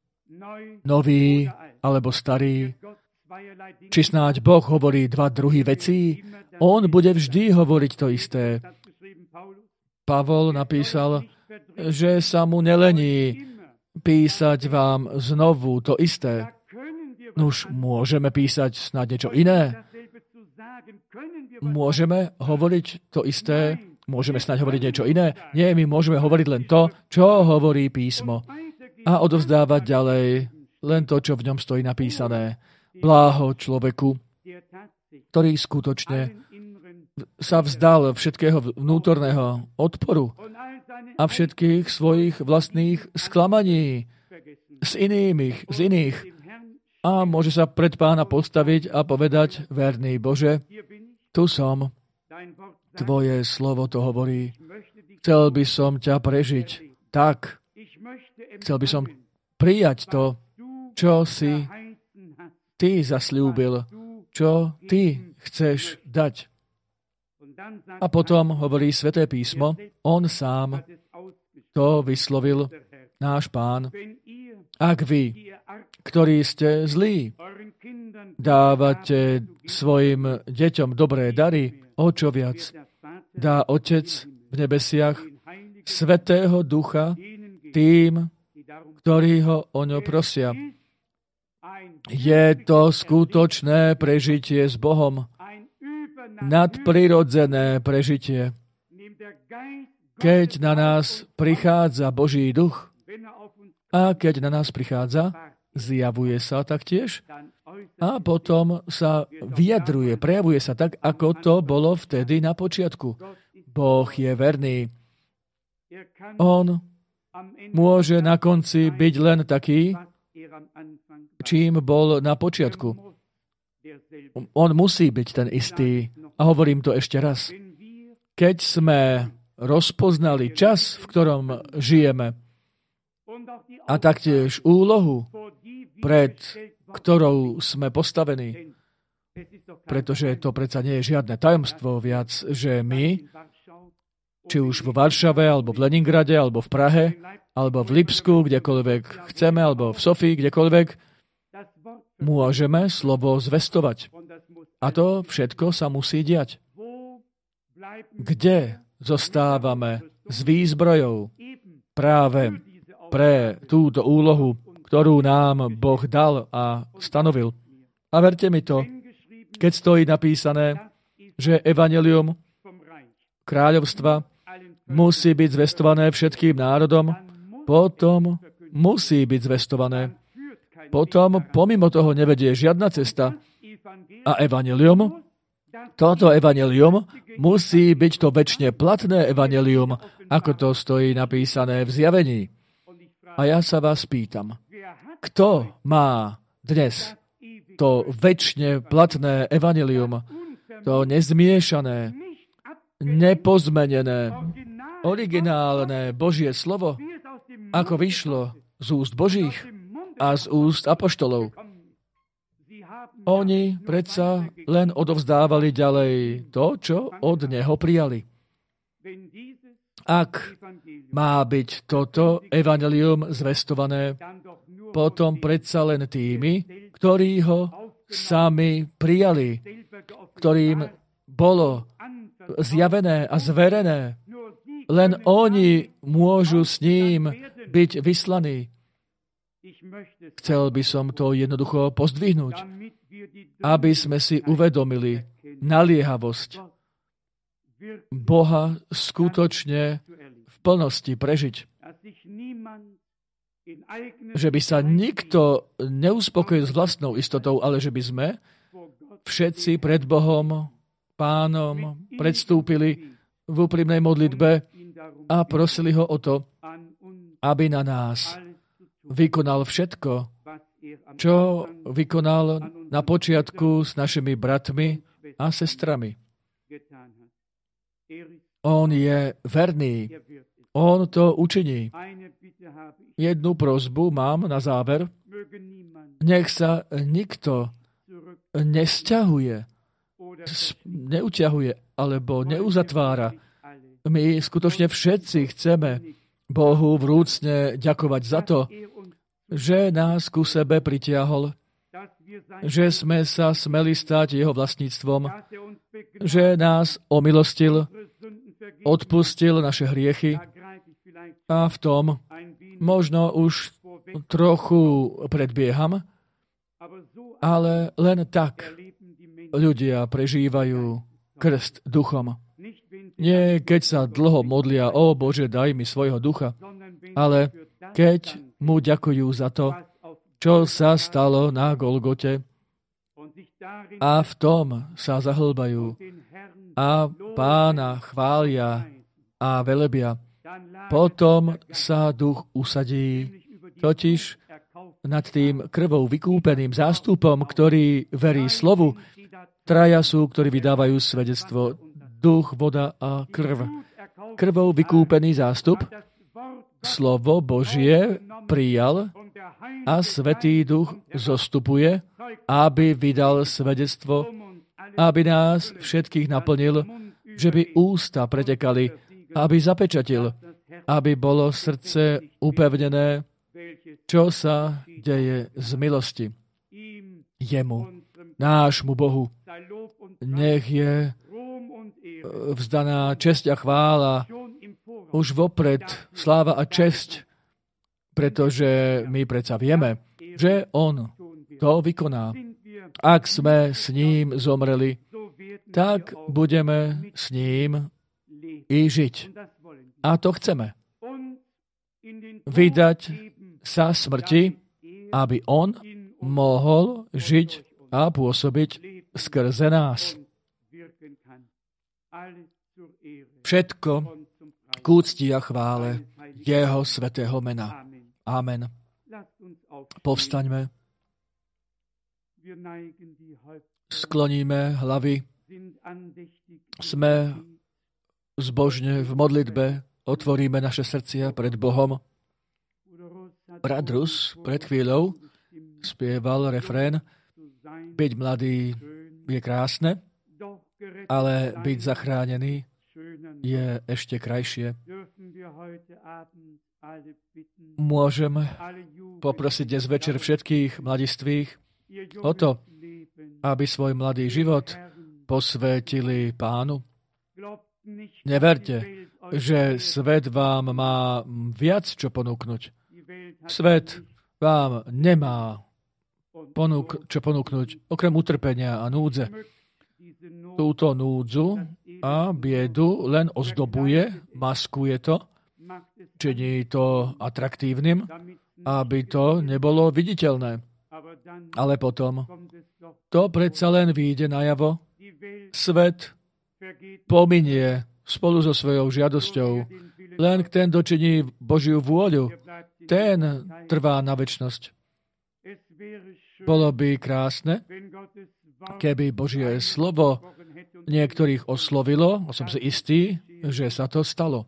alebo starí. Či snáď Boh hovorí dva druhy vecí, on bude vždy hovoriť to isté. Pavol napísal, že sa mu nelení písať vám znovu to isté. Nuž, môžeme písať snáď niečo iné? Môžeme hovoriť to isté? Môžeme snáď hovoriť niečo iné? Nie, my môžeme hovoriť len to, čo hovorí písmo. A odovzdávať ďalej len to, čo v ňom stojí napísané. Bláho človeku, ktorý skutočne sa vzdal všetkého vnútorného odporu a všetkých svojich vlastných sklamaní z iných. A môže sa pred Pána postaviť a povedať, verný Bože, tu som, Tvoje slovo to hovorí. Chcel by som ťa prežiť tak. Chcel by som prijať to, čo si Ty zasľúbil, čo Ty chceš dať. A potom hovorí Sväté písmo, on sám to vyslovil, náš Pán. Ak vy, ktorí ste zlí, dávate svojim deťom dobré dary, o čo viac dá Otec v nebesiach Svätého Ducha tým, ktorí ho o ňo prosia. Je to skutočné prežitie s Bohom, nadprirodzené prežitie. Keď na nás prichádza Boží duch a keď na nás prichádza, zjavuje sa taktiež a potom sa vyjadruje, prejavuje sa tak, ako to bolo vtedy na počiatku. Boh je verný. On môže na konci byť len taký, čím bol na počiatku. On musí byť ten istý. A hovorím to ešte raz. Keď sme rozpoznali čas, v ktorom žijeme, a taktiež úlohu, pred ktorou sme postavení, pretože to predsa nie je žiadne tajomstvo viac, že my, či už vo Varšave, alebo v Leningrade, alebo v Prahe, alebo v Lipsku, kdekoľvek chceme, alebo v Sofii, kdekoľvek, môžeme slovo zvestovať. A to všetko sa musí diať. Kde zostávame s výzbrojou práve pre túto úlohu, ktorú nám Boh dal a stanovil. A verte mi to, keď stojí napísané, že evanjelium kráľovstva musí byť zvestované všetkým národom, potom musí byť zvestované. Potom pomimo toho nevedie žiadna cesta. A evanjelium, toto evanjelium musí byť to večne platné evanjelium, ako to stojí napísané v Zjavení. A ja sa vás pýtam, kto má dnes to večne platné evanjelium, to nezmiešané, nepozmenené, originálne Božie slovo, ako vyšlo z úst Božích a z úst apoštolov. Oni predsa len odovzdávali ďalej to, čo od neho prijali. Ak má byť toto evanjelium zvestované, potom predsa len tými, ktorí ho sami prijali, ktorým bolo zjavené a zverené. Len oni môžu s ním byť vyslaný. Chcel by som to jednoducho pozdvihnúť, aby sme si uvedomili naliehavosť Boha skutočne v plnosti prežiť. Že by sa nikto neuspokojil s vlastnou istotou, ale že by sme všetci pred Bohom, Pánom, predstúpili v úprimnej modlitbe a prosili ho o to, aby na nás vykonal všetko, čo vykonal na počiatku s našimi bratmi a sestrami. On je verný. On to učiní. Jednu prosbu mám na záver. Nech sa nikto neuťahuje alebo neuzatvára. My skutočne všetci chceme Bohu vrúcne ďakovať za to, že nás ku sebe pritiahol, že sme sa smeli stať jeho vlastníctvom, že nás omilostil, odpustil naše hriechy a v tom možno už trochu predbieham, ale len tak ľudia prežívajú krst duchom. Nie keď sa dlho modlia, o Bože, daj mi svojho ducha, ale keď mu ďakujú za to, čo sa stalo na Golgote a v tom sa zahlbajú a Pána chvália a velebia. Potom sa duch usadí, totiž nad tým krvou vykúpeným zástupom, ktorý verí slovu. Traja sú, ktorí vydávajú svedectvo: duch, voda a krv. Krvou vykúpený zástup slovo Božie prijal a Svätý Duch zostupuje, aby vydal svedectvo, aby nás všetkých naplnil, že by ústa pretekali, aby zapečatil, aby bolo srdce upevnené, čo sa deje z milosti. Jemu, nášmu Bohu, nech je vzdaná česť a chvála už vopred, sláva a česť, pretože my predsa vieme, že on to vykoná. Ak sme s ním zomreli, tak budeme s ním i žiť. A to chceme. Vydať sa smrti, aby on mohol žiť a pôsobiť skrze nás. Všetko k úcti a chvále jeho svätého mena. Amen. Povstaňme. Skloníme hlavy. Sme zbožne v modlitbe. Otvoríme naše srdcia pred Bohom. Radrus pred chvíľou spieval refrén: byť mladý je krásne, ale byť zachránený je ešte krajšie. Môžem poprosiť dnes večer všetkých mladistvých o to, aby svoj mladý život posvetili Pánu. Neverte, že svet vám má viac čo ponúknuť. Svet vám nemá čo ponúknuť, okrem utrpenia a núdze. Túto núdzu a biedu len ozdobuje, maskuje to, činí to atraktívnym, aby to nebolo viditeľné. Ale potom to predsa len vyjde najavo. Svet pominie spolu so svojou žiadosťou. Len ten dočiní Božiu vôľu, ten trvá na večnosť. Bolo by krásne, keby Božie slovo niektorých oslovilo, som si istý, že sa to stalo.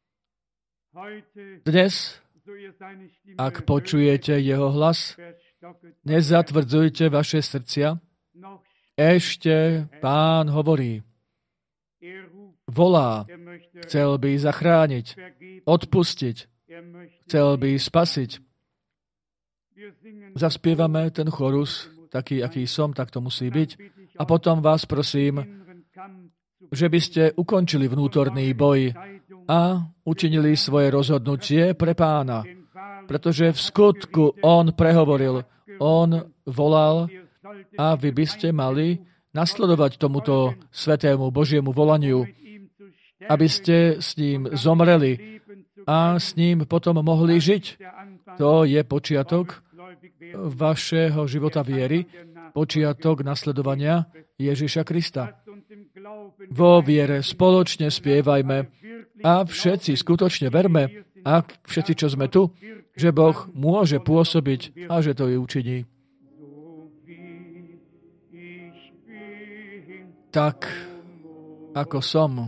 Dnes, ak počujete jeho hlas, nezatvrdzujte vaše srdcia. Ešte Pán hovorí. Volá. Chcel by zachrániť, odpustiť. Chcel by spasiť. Zaspievame ten chorus, taký, aký som, tak to musí byť. A potom vás prosím, že by ste ukončili vnútorný boj a učinili svoje rozhodnutie pre Pána. pretože v skutku on prehovoril, on volal a vy by ste mali nasledovať tomuto svätému Božiemu volaniu, aby ste s ním zomreli a s ním potom mohli žiť. To je počiatok vašeho života viery, počiatok nasledovania Ježiša Krista. Vo viere spoločne spievajme a všetci skutočne verme, a všetci, čo sme tu, že Boh môže pôsobiť a že to ju učiní. Tak, ako som,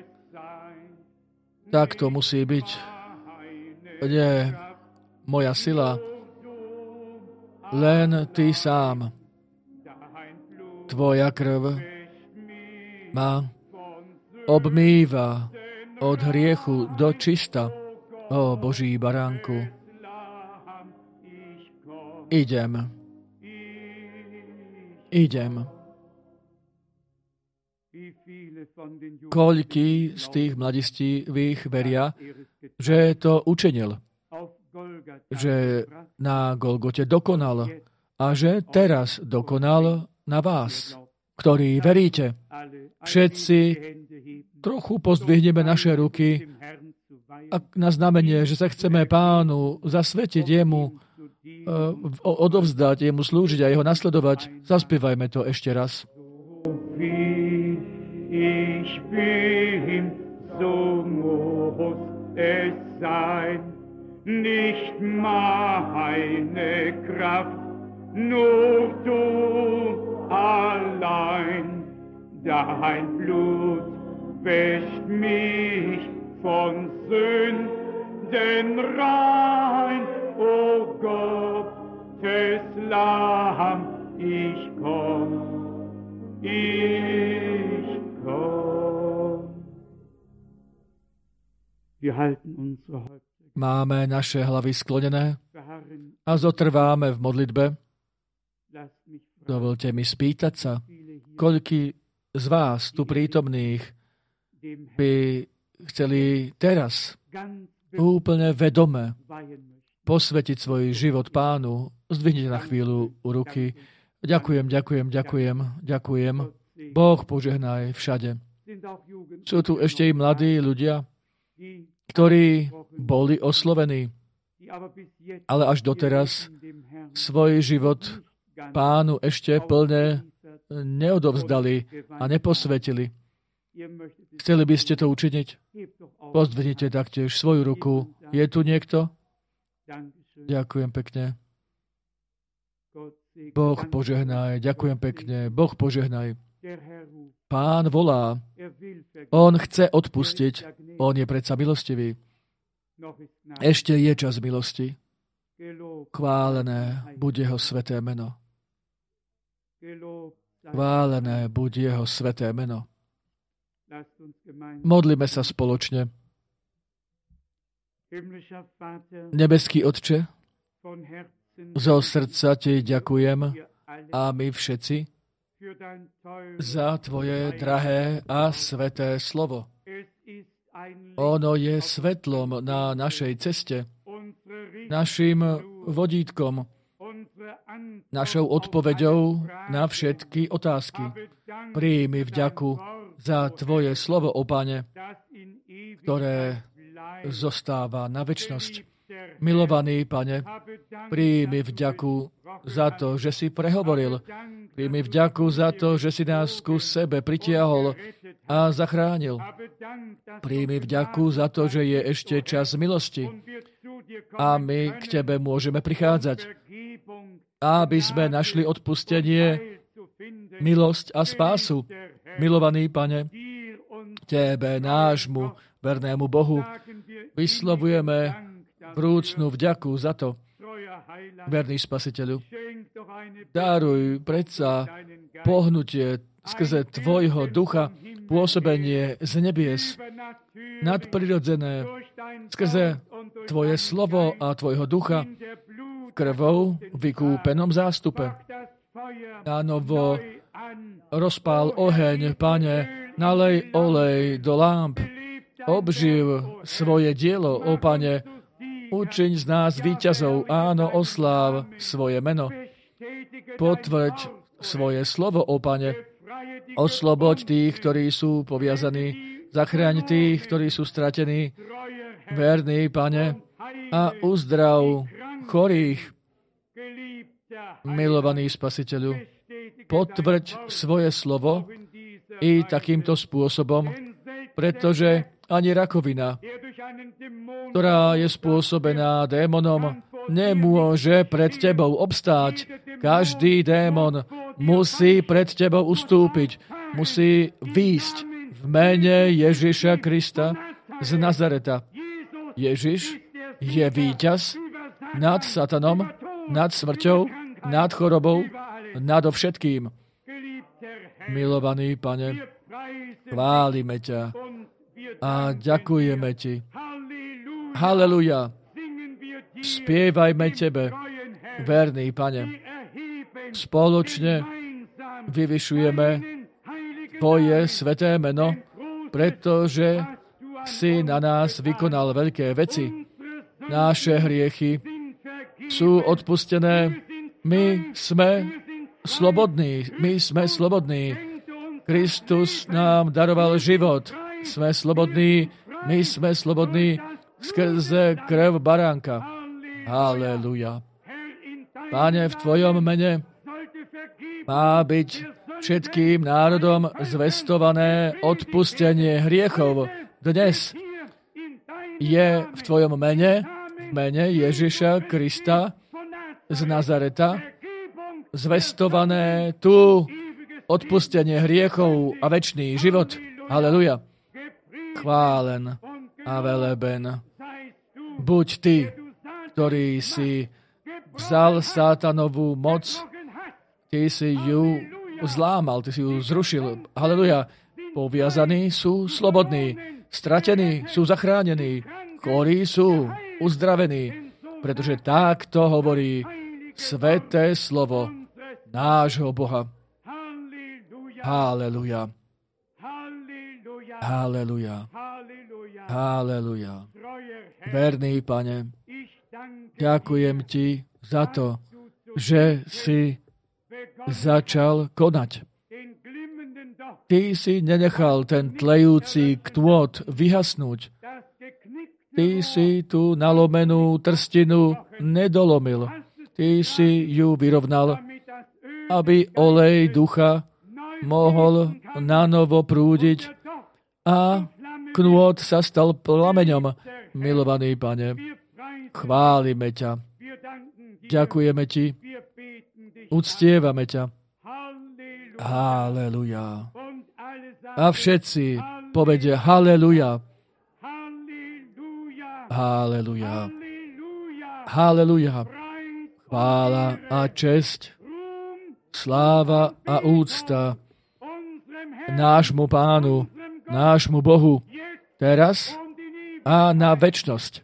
tak to musí byť. Nie moja sila, len ty sám. Tvoja krv ma obmýva od hriechu do čista. Ó Boží baránku, idem. Koľký z tých mladistvých veria, že to učinil, že na Golgote dokonal a že teraz dokonal na vás, ktorí veríte. Všetci trochu pozdvihneme naše ruky a na znamenie, že sa chceme Pánu zasvetiť, jemu odovzdať, jemu slúžiť a jeho nasledovať. Zaspievajme to ešte raz. Ich bin, so muss es sein, nicht meine Kraft, nur du allein, dein Blut wäscht mich von Sünden rein, o Gottes Lamm, ich komm, ich komm. Wir halten unsere Häupter. Máme naše hlavy sklonené a zotrváme v modlitbe. Dovolte mi spýtať sa, koľký z vás tu prítomných by chceli teraz úplne vedome posvetiť svoj život Pánu. Zdvihnite na chvíľu ruky. Ďakujem. Boh požehnaj všade. Sú tu ešte i mladí ľudia, ktorí boli oslovení, ale až doteraz svoj život Pánu ešte plne neodovzdali a neposvetili. Chceli by ste to učiniť? Pozdvihnite taktiež svoju ruku. Je tu niekto? Ďakujem pekne. Boh požehnaj. Ďakujem pekne. Boh požehnaj. Pán volá. On chce odpustiť. On je predsa milostivý. Ešte je čas milosti. Chválené buď jeho sväté meno. Chválené buď jeho sväté meno. Modlíme sa spoločne. Nebeský Otče, zo srdca ti ďakujem a my všetci za tvoje drahé a sväté slovo. Ono je svetlom na našej ceste, našim vodítkom, našou odpoveďou na všetky otázky. Príjmi vďaku za tvoje slovo, ó Pane, ktoré zostáva na večnosť. Milovaný Pane, príjmi vďaku za to, že si prehovoril. Príjmi vďaku za to, že si nás ku sebe pritiahol a zachránil. Príjmi vďaku za to, že je ešte čas milosti a my k tebe môžeme prichádzať, aby sme našli odpustenie, milosť a spásu. Milovaný Pane, tebe, nášmu vernému Bohu, vyslovujeme vrúcnú vďaku za to. Verný Spasiteľu, daruj predsa pohnutie skrze tvojho ducha, pôsobenie z nebies, nadprirodzené, skrze tvoje slovo a tvojho ducha, krvou vykúpenom zástupe. Na novo rozpál oheň, Pane, nalej olej do lámp, obživ svoje dielo, ó Pane, Učiň z nás víťazov, áno, osláv svoje meno. Potvrď svoje slovo, ó Pane. Osloboď tých, ktorí sú poviazaní. Zachráň tých, ktorí sú stratení. Verný, Pane. A uzdrav chorých. Milovaný Spasiteľu, potvrď svoje slovo i takýmto spôsobom, pretože ani rakovina, ktorá je spôsobená démonom, nemôže pred tebou obstáť. Každý démon musí pred tebou ustúpiť, musí výjsť v mene Ježiša Krista z Nazareta. Ježiš je víťaz nad satanom, nad smrťou, nad chorobou, nadovšetkým. Milovaný Pane, chválime ťa a ďakujeme ti. Haleluja. Spievajme tebe, verný Pane. Spoločne vyvyšujeme tvoje sveté meno, pretože si na nás vykonal veľké veci. Naše hriechy sú odpustené. My sme slobodní. Kristus nám daroval život. Sme slobodní. My sme slobodní skrze krv baránka. Halleluja. Páne, v tvojom mene má byť všetkým národom zvestované odpustenie hriechov. Dnes je v tvojom mene, v mene Ježiša Krista z Nazareta, zvestované tu odpustenie hriechov a večný život. Halleluja. Chválen a veleben buď ty, ktorý si vzal sátanovú moc, ty si ju zlámal, ty si ju zrušil. Halleluja. Poviazaní sú slobodní, stratení sú zachránení, chorí sú uzdravení, pretože takto hovorí sveté slovo nášho Boha. Halleluja. Halleluja. Halleluja. Verný Pane, ďakujem ti za to, že si začal konať. Ty si nenechal ten tlejúci knôt vyhasnúť. Ty si tú nalomenú trstinu nedolomil. Ty si ju vyrovnal, aby olej ducha mohol nanovo prúdiť a knôt sa stal plameňom. Milovaný Pane, chválime ťa. Ďakujeme ti. Uctievame ťa. Halleluja. A všetci povedia halleluja. Halleluja. Halleluja. Chvála a česť, sláva a úcta nášmu Pánu, nášmu Bohu, teraz a na večnosť.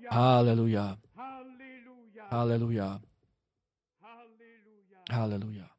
Halleluja. Halleluja. Halleluja.